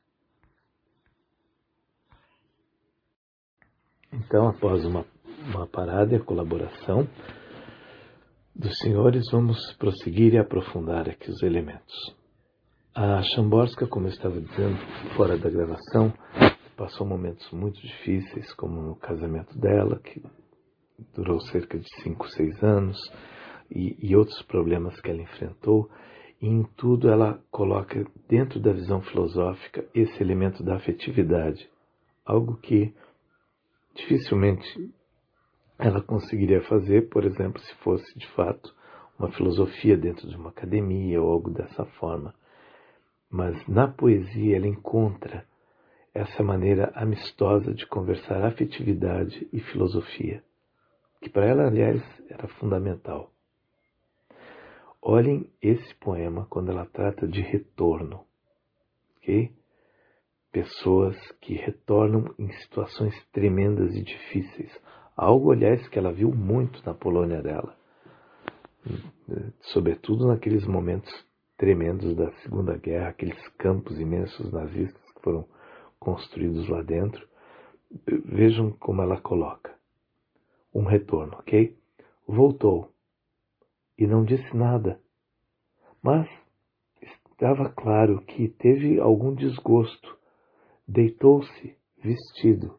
Então, após uma parada e a colaboração dos senhores, vamos prosseguir e aprofundar aqui os elementos. A Szamborska, como eu estava dizendo fora da gravação, passou momentos muito difíceis, como no casamento dela, que durou cerca de 5, 6 anos, e outros problemas que ela enfrentou, e em tudo ela coloca dentro da visão filosófica esse elemento da afetividade, algo que dificilmente ela conseguiria fazer, por exemplo, se fosse de fato uma filosofia dentro de uma academia ou algo dessa forma. Mas na poesia ela encontra essa maneira amistosa de conversar afetividade e filosofia, que para ela, aliás, era fundamental. Olhem esse poema quando ela trata de retorno, ok? Pessoas que retornam em situações tremendas e difíceis. Algo, aliás, que ela viu muito na Polônia dela. Sobretudo naqueles momentos tremendos da Segunda Guerra, aqueles campos imensos nazistas que foram construídos lá dentro. Vejam como ela coloca. Um retorno, ok? Voltou e não disse nada. Mas estava claro que teve algum desgosto. Deitou-se vestido.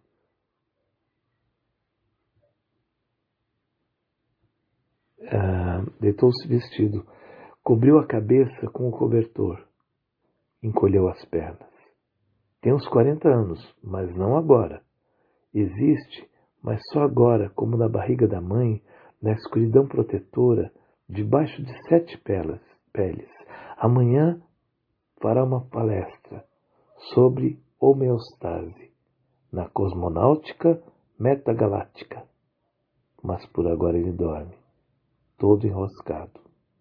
Deitou-se vestido. Cobriu a cabeça com o cobertor. Encolheu as pernas. Tem uns 40 anos, mas não agora. Existe, mas só agora, como na barriga da mãe, na escuridão protetora, debaixo de 7 peles. Amanhã fará uma palestra sobre homeostase na cosmonáutica metagaláctica. Mas por agora ele dorme, todo enroscado.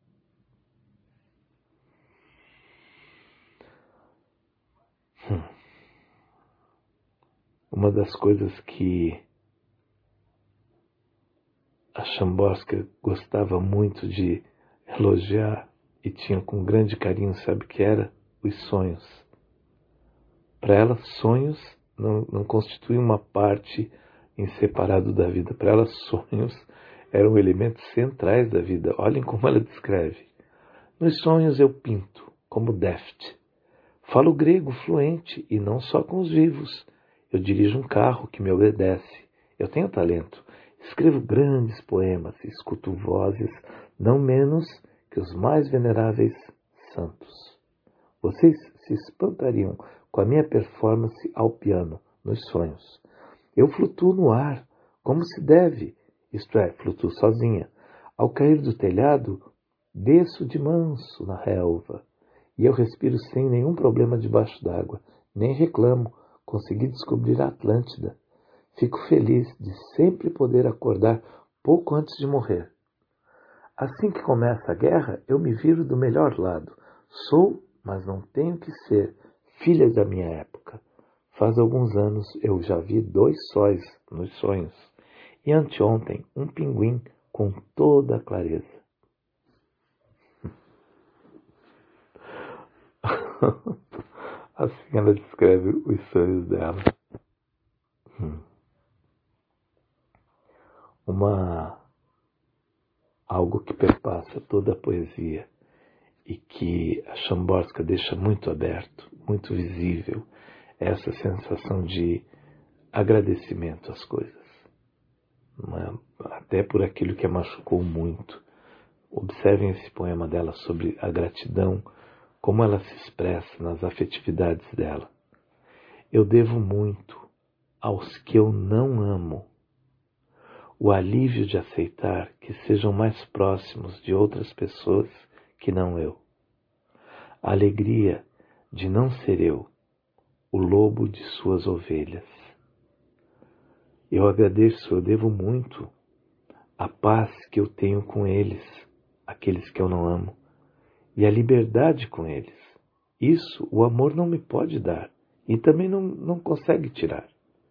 Uma das coisas que a Szymborska gostava muito de elogiar e tinha com grande carinho, sabe o que era? Os sonhos. Para ela, sonhos não constituem uma parte em separado da vida. Para ela, sonhos eram elementos centrais da vida. Olhem como ela descreve. Nos sonhos eu pinto, como Deft. Falo grego fluente e não só com os vivos. Eu dirijo um carro que me obedece. Eu tenho talento. Escrevo grandes poemas e escuto vozes não menos que os mais veneráveis santos. Vocês se espantariam com a minha performance ao piano, nos sonhos. Eu flutuo no ar, como se deve, isto é, flutuo sozinha. Ao cair do telhado, desço de manso na relva, e eu respiro sem nenhum problema debaixo d'água, nem reclamo, consegui descobrir a Atlântida. Fico feliz de sempre poder acordar pouco antes de morrer. Assim que começa a guerra, eu me viro do melhor lado. Sou, mas não tenho que ser, filha da minha época. Faz alguns anos eu já vi 2 sóis nos sonhos, e anteontem um pinguim com toda a clareza. Assim ela descreve os sonhos dela. Algo que perpassa toda a poesia e que a Szymborska deixa muito aberto, muito visível, essa sensação de agradecimento às coisas, até por aquilo que a machucou muito. Observem esse poema dela sobre a gratidão, como ela se expressa nas afetividades dela. Eu devo muito aos que eu não amo. O alívio de aceitar que sejam mais próximos de outras pessoas que não eu. A alegria de não ser eu, o lobo de suas ovelhas. Eu agradeço, eu devo muito a paz que eu tenho com eles, aqueles que eu não amo, e a liberdade com eles. Isso o amor não me pode dar e também não consegue tirar.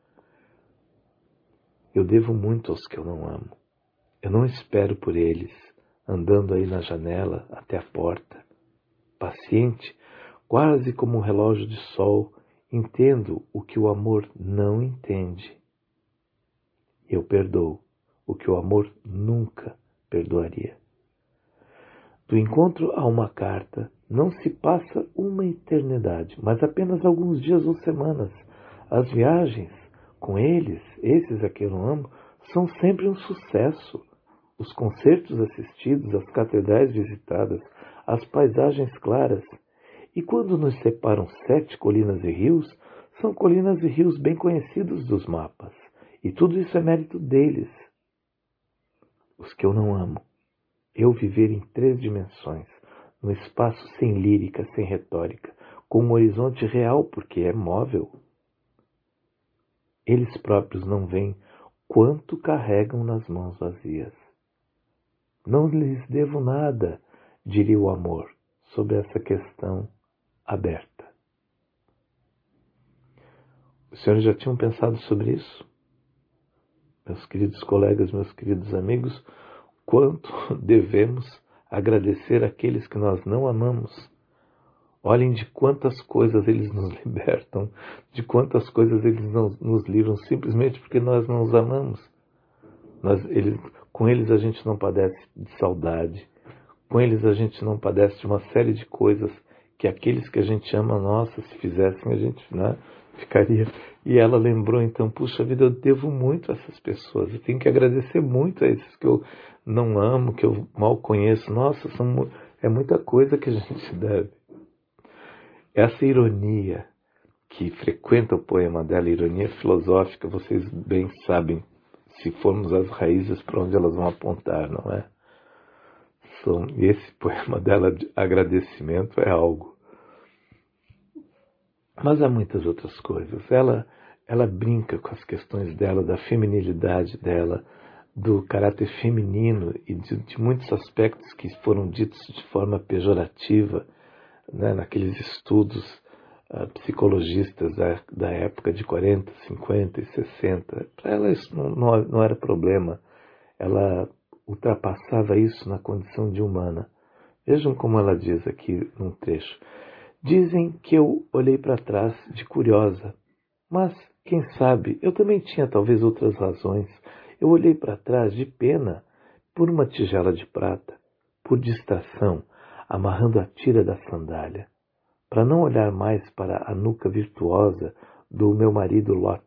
Eu devo muito aos que eu não amo. Eu não espero por eles, andando aí na janela até a porta. Paciente, quase como um relógio de sol, entendo o que o amor não entende. Eu perdoo o que o amor nunca perdoaria. Do encontro a uma carta não se passa uma eternidade, mas apenas alguns dias ou semanas. As viagens com eles, esses a quem eu não amo, são sempre um sucesso. Os concertos assistidos, as catedrais visitadas, as paisagens claras. E quando nos separam 7 colinas e rios, são colinas e rios bem conhecidos dos mapas. E tudo isso é mérito deles. Os que eu não amo. Eu viver em 3 dimensões, no espaço sem lírica, sem retórica, com um horizonte real, porque é móvel. Eles próprios não veem quanto carregam nas mãos vazias. Não lhes devo nada, diria o amor, sobre essa questão aberta. Os senhores já tinham pensado sobre isso? Meus queridos colegas, meus queridos amigos, quanto devemos agradecer àqueles que nós não amamos? Olhem de quantas coisas eles nos libertam, de quantas coisas eles nos livram, simplesmente porque nós não os amamos. Com eles a gente não padece de saudade, com eles a gente não padece de uma série de coisas que aqueles que a gente ama, nossa, se fizessem a gente ficaria. E ela lembrou então, puxa vida, eu devo muito a essas pessoas, eu tenho que agradecer muito a esses que eu não amo, que eu mal conheço. Nossa, é muita coisa que a gente deve. Essa ironia que frequenta o poema dela, ironia filosófica, vocês bem sabem, se formos às raízes, para onde elas vão apontar, não é? Esse poema dela de agradecimento é algo. Mas há muitas outras coisas. Ela brinca com as questões dela, da feminilidade dela, do caráter feminino e de muitos aspectos que foram ditos de forma pejorativa, né, naqueles estudos psicologistas da época de 40, 50 e 60. Para ela isso não era problema. Ela ultrapassava isso na condição de humana. Vejam como ela diz aqui num trecho. Dizem que eu olhei para trás de curiosa, mas, quem sabe, eu também tinha talvez outras razões. Eu olhei para trás de pena por uma tigela de prata, por distração, amarrando a tira da sandália, para não olhar mais para a nuca virtuosa do meu marido Lot,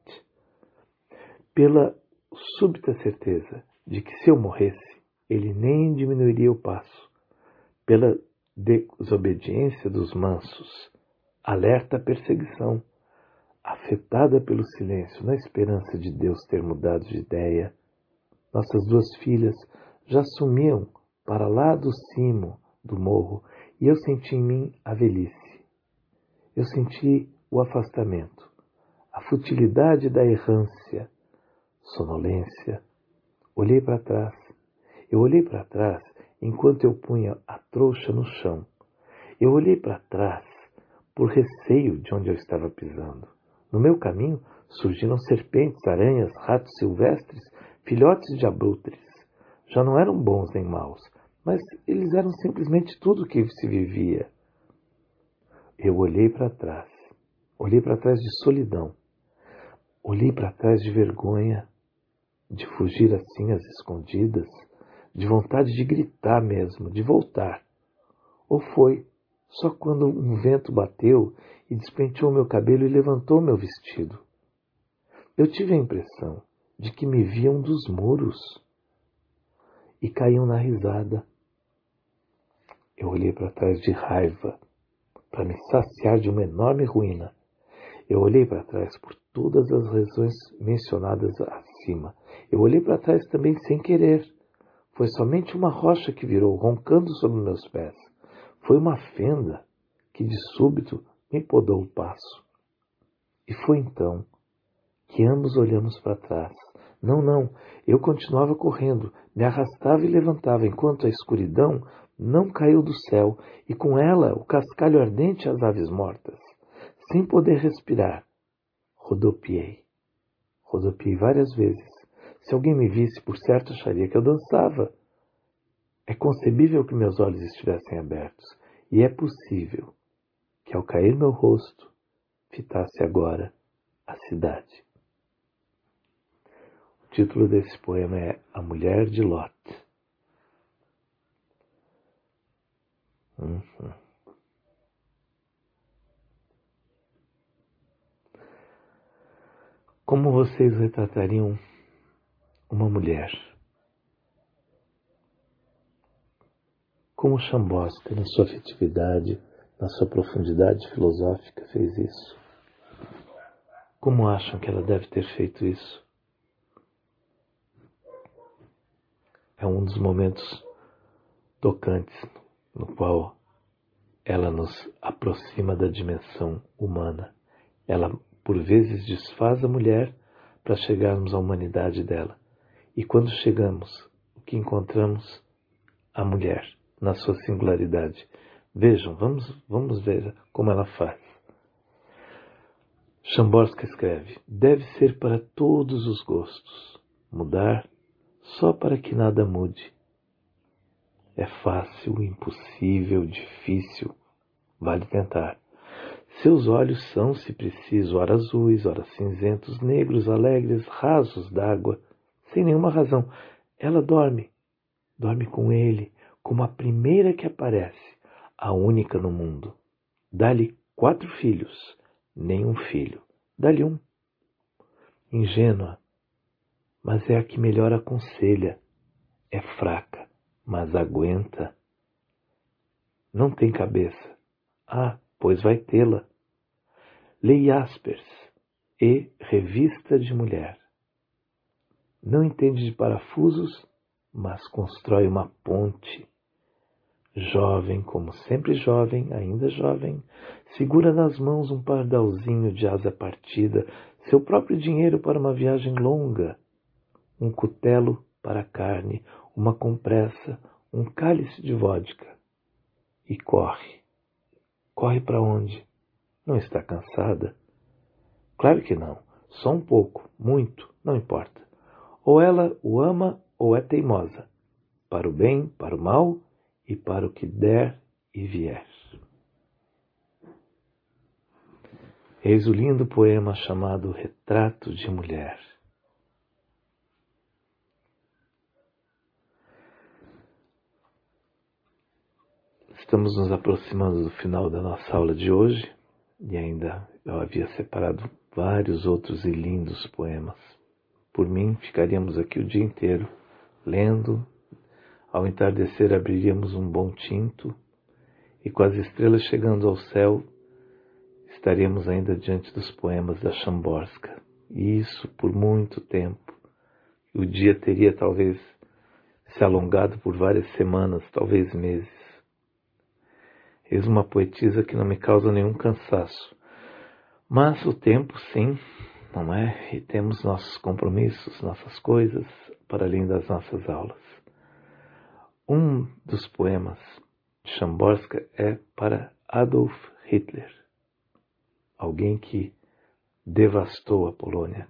pela súbita certeza de que se eu morresse, ele nem diminuiria o passo, pela desobediência dos mansos, alerta à perseguição, afetada pelo silêncio, na esperança de Deus ter mudado de ideia. Nossas duas filhas já sumiam para lá do cimo do morro e eu senti em mim a velhice. Eu senti o afastamento, a futilidade da errância, sonolência. Olhei para trás. Eu olhei para trás enquanto eu punha a trouxa no chão. Eu olhei para trás por receio de onde eu estava pisando. No meu caminho surgiram serpentes, aranhas, ratos silvestres, filhotes de abutres. Já não eram bons nem maus, mas eles eram simplesmente tudo o que se vivia. Eu olhei para trás de solidão, olhei para trás de vergonha, de fugir assim às escondidas, de vontade de gritar mesmo, de voltar. Ou foi só quando um vento bateu e despenteou meu cabelo e levantou meu vestido? Eu tive a impressão de que me viam dos muros e caíam na risada. Eu olhei para trás de raiva, para me saciar de uma enorme ruína. Eu olhei para trás por todas as razões mencionadas acima. Eu olhei para trás também sem querer. Foi somente uma rocha que virou, roncando sobre meus pés. Foi uma fenda que de súbito me podou o passo. E foi então que ambos olhamos para trás. Não, eu continuava correndo, me arrastava e levantava, enquanto a escuridão não caiu do céu, e com ela o cascalho ardente e as aves mortas. Sem poder respirar, rodopiei várias vezes. Se alguém me visse, por certo acharia que eu dançava. É concebível que meus olhos estivessem abertos, e é possível que, ao cair meu rosto, fitasse agora a cidade. O título desse poema é A Mulher de Lot. Como vocês retratariam uma mulher? Como Chambosky, na sua afetividade, na sua profundidade filosófica, fez isso? Como acham que ela deve ter feito isso? É um dos momentos tocantes no qual ela nos aproxima da dimensão humana. Ela, por vezes, desfaz a mulher para chegarmos à humanidade dela. E quando chegamos, o que encontramos? A mulher, na sua singularidade. Vejam, vamos ver como ela faz. Szamborska escreve: deve ser para todos os gostos. Mudar só para que nada mude. É fácil, impossível, difícil. Vale tentar. Seus olhos são, se preciso, ora azuis, ora cinzentos, negros, alegres, rasos d'água, sem nenhuma razão. Ela dorme com ele, como a primeira que aparece, a única no mundo. Dá-lhe 4 filhos, nenhum filho. Dá-lhe um. Ingênua, mas é a que melhor aconselha. É fraca, mas aguenta. Não tem cabeça. Ah, pois vai tê-la. Lê Jaspers e Revista de Mulher. Não entende de parafusos, mas constrói uma ponte. Jovem, como sempre jovem, ainda jovem, segura nas mãos um pardalzinho de asa partida, seu próprio dinheiro para uma viagem longa, um cutelo para a carne, uma compressa, um cálice de vodka. E corre. Corre para onde? Não está cansada? Claro que não. Só um pouco, muito, não importa. Ou ela o ama ou é teimosa. Para o bem, para o mal e para o que der e vier. Eis o lindo poema chamado Retrato de Mulher. Estamos nos aproximando do final da nossa aula de hoje e ainda eu havia separado vários outros e lindos poemas. Por mim, ficaríamos aqui o dia inteiro lendo. Ao entardecer, abriríamos um bom tinto e com as estrelas chegando ao céu, estaríamos ainda diante dos poemas da Szamborska. E isso por muito tempo. O dia teria talvez se alongado por várias semanas, talvez meses. Eis uma poetisa que não me causa nenhum cansaço. Mas o tempo, sim, não é? E temos nossos compromissos, nossas coisas, para além das nossas aulas. Um dos poemas de Szamborska é para Adolf Hitler, alguém que devastou a Polônia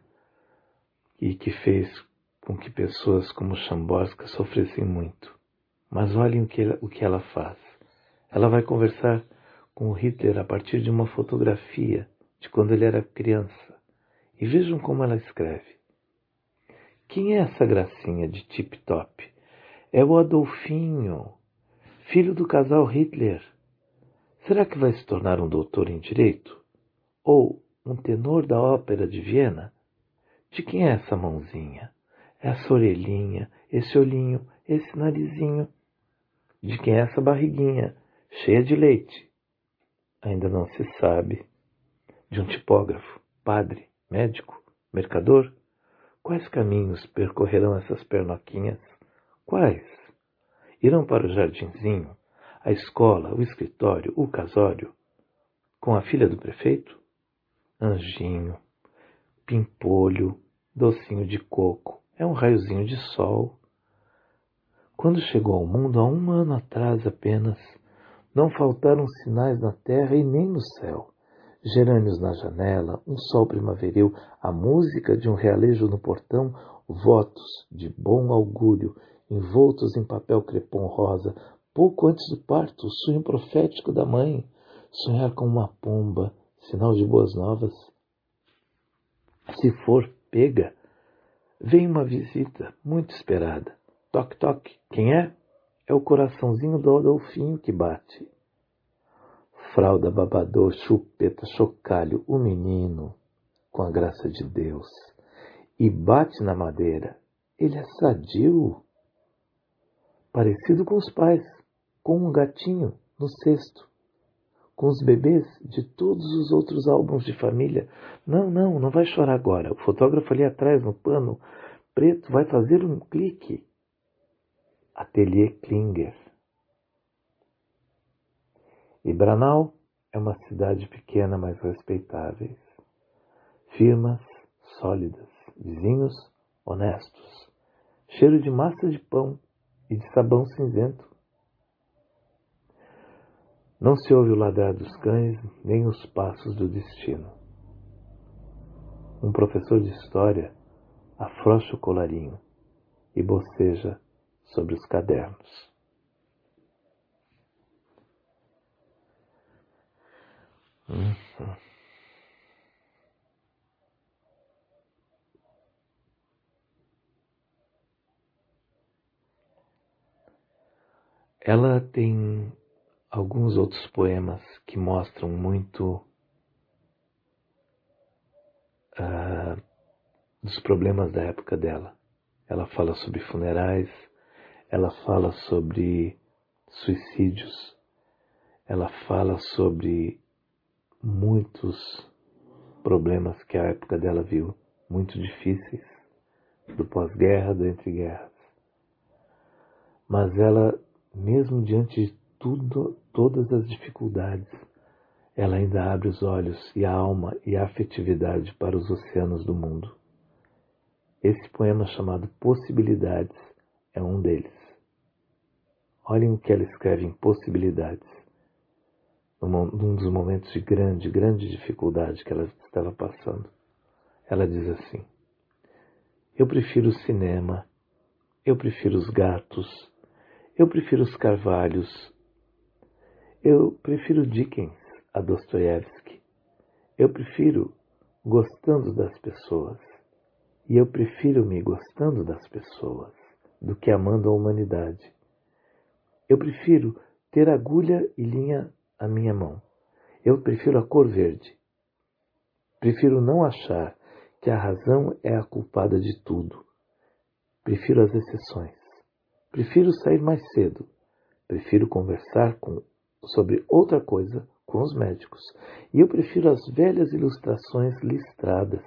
e que fez com que pessoas como Szamborska sofressem muito. Mas olhem o que ela faz. Ela vai conversar com o Hitler a partir de uma fotografia de quando ele era criança. E vejam como ela escreve. Quem é essa gracinha de tip-top? É o Adolfinho, filho do casal Hitler. Será que vai se tornar um doutor em direito? Ou um tenor da ópera de Viena? De quem é essa mãozinha? Essa orelhinha, esse olhinho, esse narizinho? De quem é essa barriguinha, cheia de leite? Ainda não se sabe. De um tipógrafo, padre, médico, mercador? Quais caminhos percorrerão essas pernoquinhas? Quais? Irão para o jardinzinho, a escola, o escritório, o casório? Com a filha do prefeito? Anjinho, pimpolho, docinho de coco, é um raiozinho de sol. Quando chegou ao mundo, há 1 ano atrás apenas, não faltaram sinais na terra e nem no céu. Gerânios na janela, um sol primaveril, a música de um realejo no portão, votos de bom augúrio, envoltos em papel crepom rosa, pouco antes do parto, o sonho profético da mãe, sonhar com uma pomba, sinal de boas novas. Se for pega, vem uma visita muito esperada. Toque, toque, quem é? É o coraçãozinho do Adolfinho que bate. Fralda, babador, chupeta, chocalho, o menino, com a graça de Deus, e bate na madeira. Ele é sadio, parecido com os pais, com um gatinho no cesto, com os bebês de todos os outros álbuns de família. Não vai chorar agora. O fotógrafo ali atrás, no pano preto, vai fazer um clique. Ateliê Klinger. E Branau é uma cidade pequena, mas respeitáveis. Firmas sólidas. vizinhos honestos, cheiro de massa de pão e de sabão cinzento. Não se ouve o ladrar dos cães, nem os passos do destino. Um professor de história afrouxa o colarinho e boceja sobre os cadernos. Ela tem alguns outros poemas que mostram muito dos problemas da época dela. Ela fala sobre funerais, ela fala sobre suicídios, ela fala sobre muitos problemas que a época dela viu, muito difíceis, do pós-guerra, do entre-guerras. Mas ela, mesmo diante de todas as dificuldades, ela ainda abre os olhos e a alma e a afetividade para os oceanos do mundo. Esse poema chamado Possibilidades é um deles. Olhem o que ela escreve em Possibilidades, num dos momentos de grande dificuldade que ela estava passando. Ela diz assim: eu prefiro o cinema, eu prefiro os gatos, eu prefiro os carvalhos, eu prefiro Dickens a Dostoiévski, eu prefiro gostando das pessoas, e eu prefiro me gostando das pessoas do que amando a humanidade. Eu prefiro ter agulha e linha à minha mão. Eu prefiro a cor verde. Prefiro não achar que a razão é a culpada de tudo. Prefiro as exceções. Prefiro sair mais cedo. Prefiro conversar sobre outra coisa com os médicos. E eu prefiro as velhas ilustrações listradas.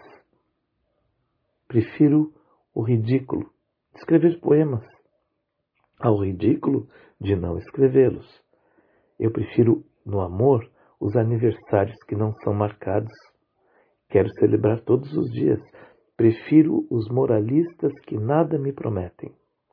Prefiro o ridículo de escrever poemas ao ridículo de não escrevê-los. Eu prefiro, no amor, os aniversários que não são marcados. Quero celebrar todos os dias. Prefiro os moralistas que nada me prometem.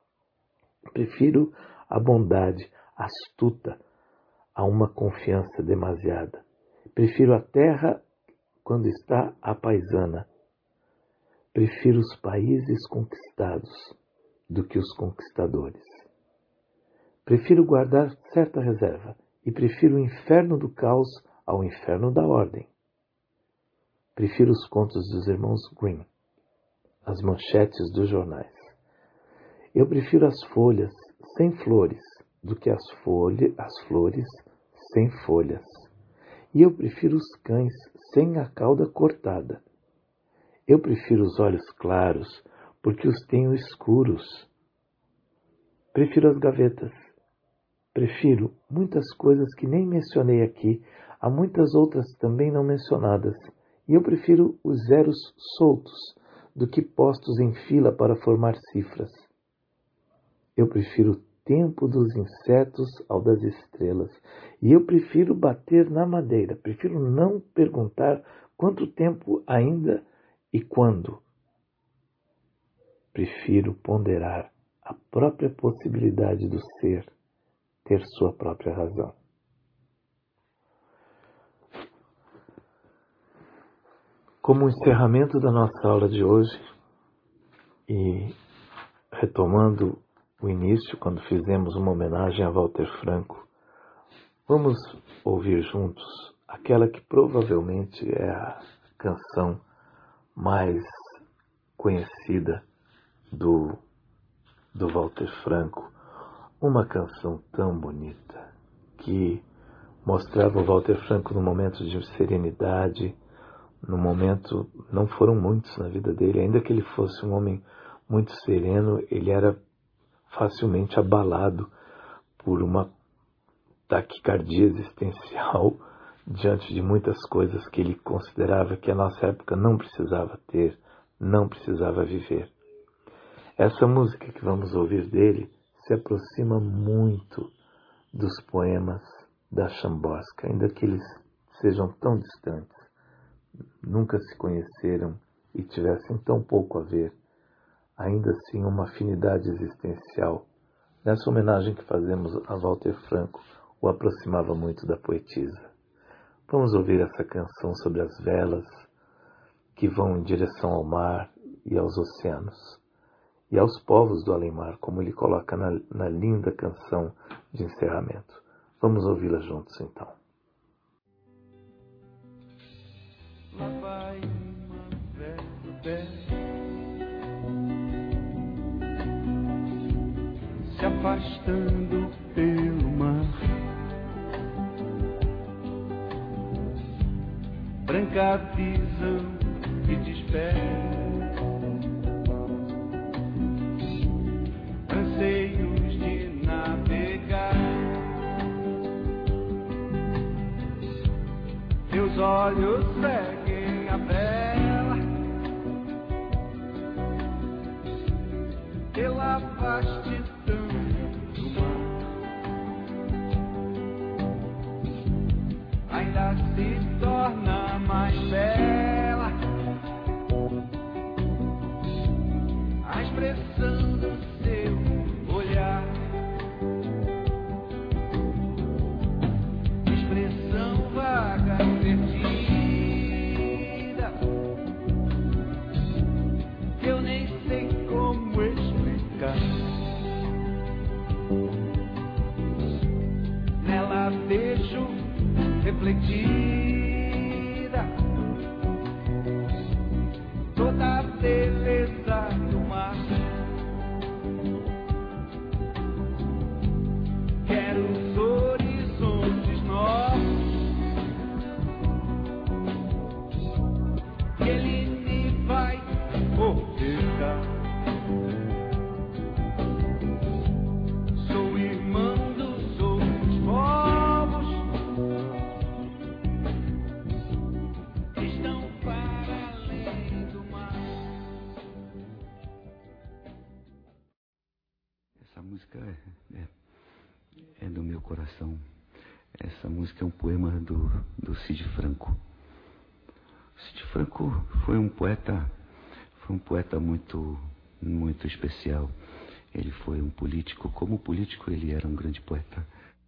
Prefiro a bondade astuta a uma confiança demasiada. Prefiro a terra quando está apaisana. Prefiro os países conquistados do que os conquistadores. Prefiro guardar certa reserva e prefiro o inferno do caos ao inferno da ordem. Prefiro os contos dos irmãos Grimm, as manchetes dos jornais. Eu prefiro as folhas sem flores do que as flores sem folhas. E eu prefiro os cães sem a cauda cortada. Eu prefiro os olhos claros porque os tenho escuros. Prefiro as gavetas. Prefiro muitas coisas que nem mencionei aqui, há muitas outras também não mencionadas. E eu prefiro os zeros soltos do que postos em fila para formar cifras. Eu prefiro o tempo dos insetos ao das estrelas. E eu prefiro bater na madeira. Prefiro não perguntar quanto tempo ainda e quando. Prefiro ponderar a própria possibilidade do ser ter sua própria razão. Como encerramento da nossa aula de hoje, e retomando o início, quando fizemos uma homenagem a Walter Franco, vamos ouvir juntos aquela que provavelmente é a canção mais conhecida do Walter Franco, uma canção tão bonita que mostrava o Walter Franco num momento de serenidade, num momento, não foram muitos na vida dele, ainda que ele fosse um homem muito sereno, ele era facilmente abalado por uma taquicardia existencial diante de muitas coisas que ele considerava que a nossa época não precisava ter, não precisava viver. Essa música que vamos ouvir dele se aproxima muito dos poemas da Szamborska, ainda que eles sejam tão distantes, nunca se conheceram e tivessem tão pouco a ver, ainda assim uma afinidade existencial, nessa homenagem que fazemos a Walter Franco, o aproximava muito da poetisa. Vamos ouvir essa canção sobre as velas que vão em direção ao mar e aos oceanos, e aos povos do além-mar, como ele coloca na linda canção de encerramento. Vamos ouvi-la juntos, então. Lá vai uma vela bela, se afastando pelo mar, branca visão que te espera, anseios de navegar, teus olhos seguem a vela pela vastidão do mar, ainda se torna mais bela a expressão do seu olhar, expressão vaga, perdida, que eu nem sei como explicar. Nela vejo refletida toda a beleza do mar. Quero os horizontes novos que ele me vai ofertar. Sou irmão dos outros povos que estão para além do mar. Essa música é do meu coração. Essa música é um poema do Cid Franco. O Cid Franco foi um poeta muito, muito especial. Ele foi um político. Como político, ele era um grande poeta.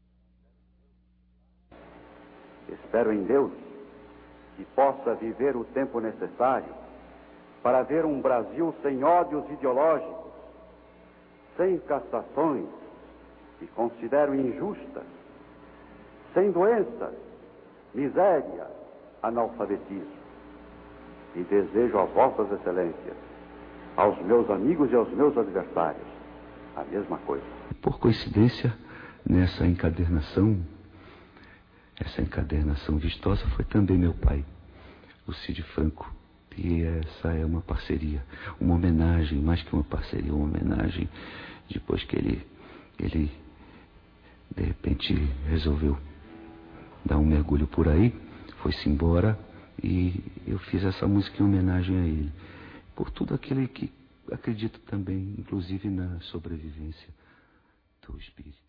Espero em Deus que possa viver o tempo necessário para ver um Brasil sem ódios ideológicos, sem cassações que considero injustas, sem doenças, miséria, analfabetismo. E desejo a vossas excelências, aos meus amigos e aos meus adversários, a mesma coisa. Por coincidência, essa encadernação vistosa foi também meu pai, o Cid Franco. E essa é uma parceria, uma homenagem, mais que uma parceria, uma homenagem, depois que ele de repente resolveu dar um mergulho por aí, foi-se embora, e eu fiz essa música em homenagem a ele, por tudo aquilo que acredito também, inclusive na sobrevivência do espírito.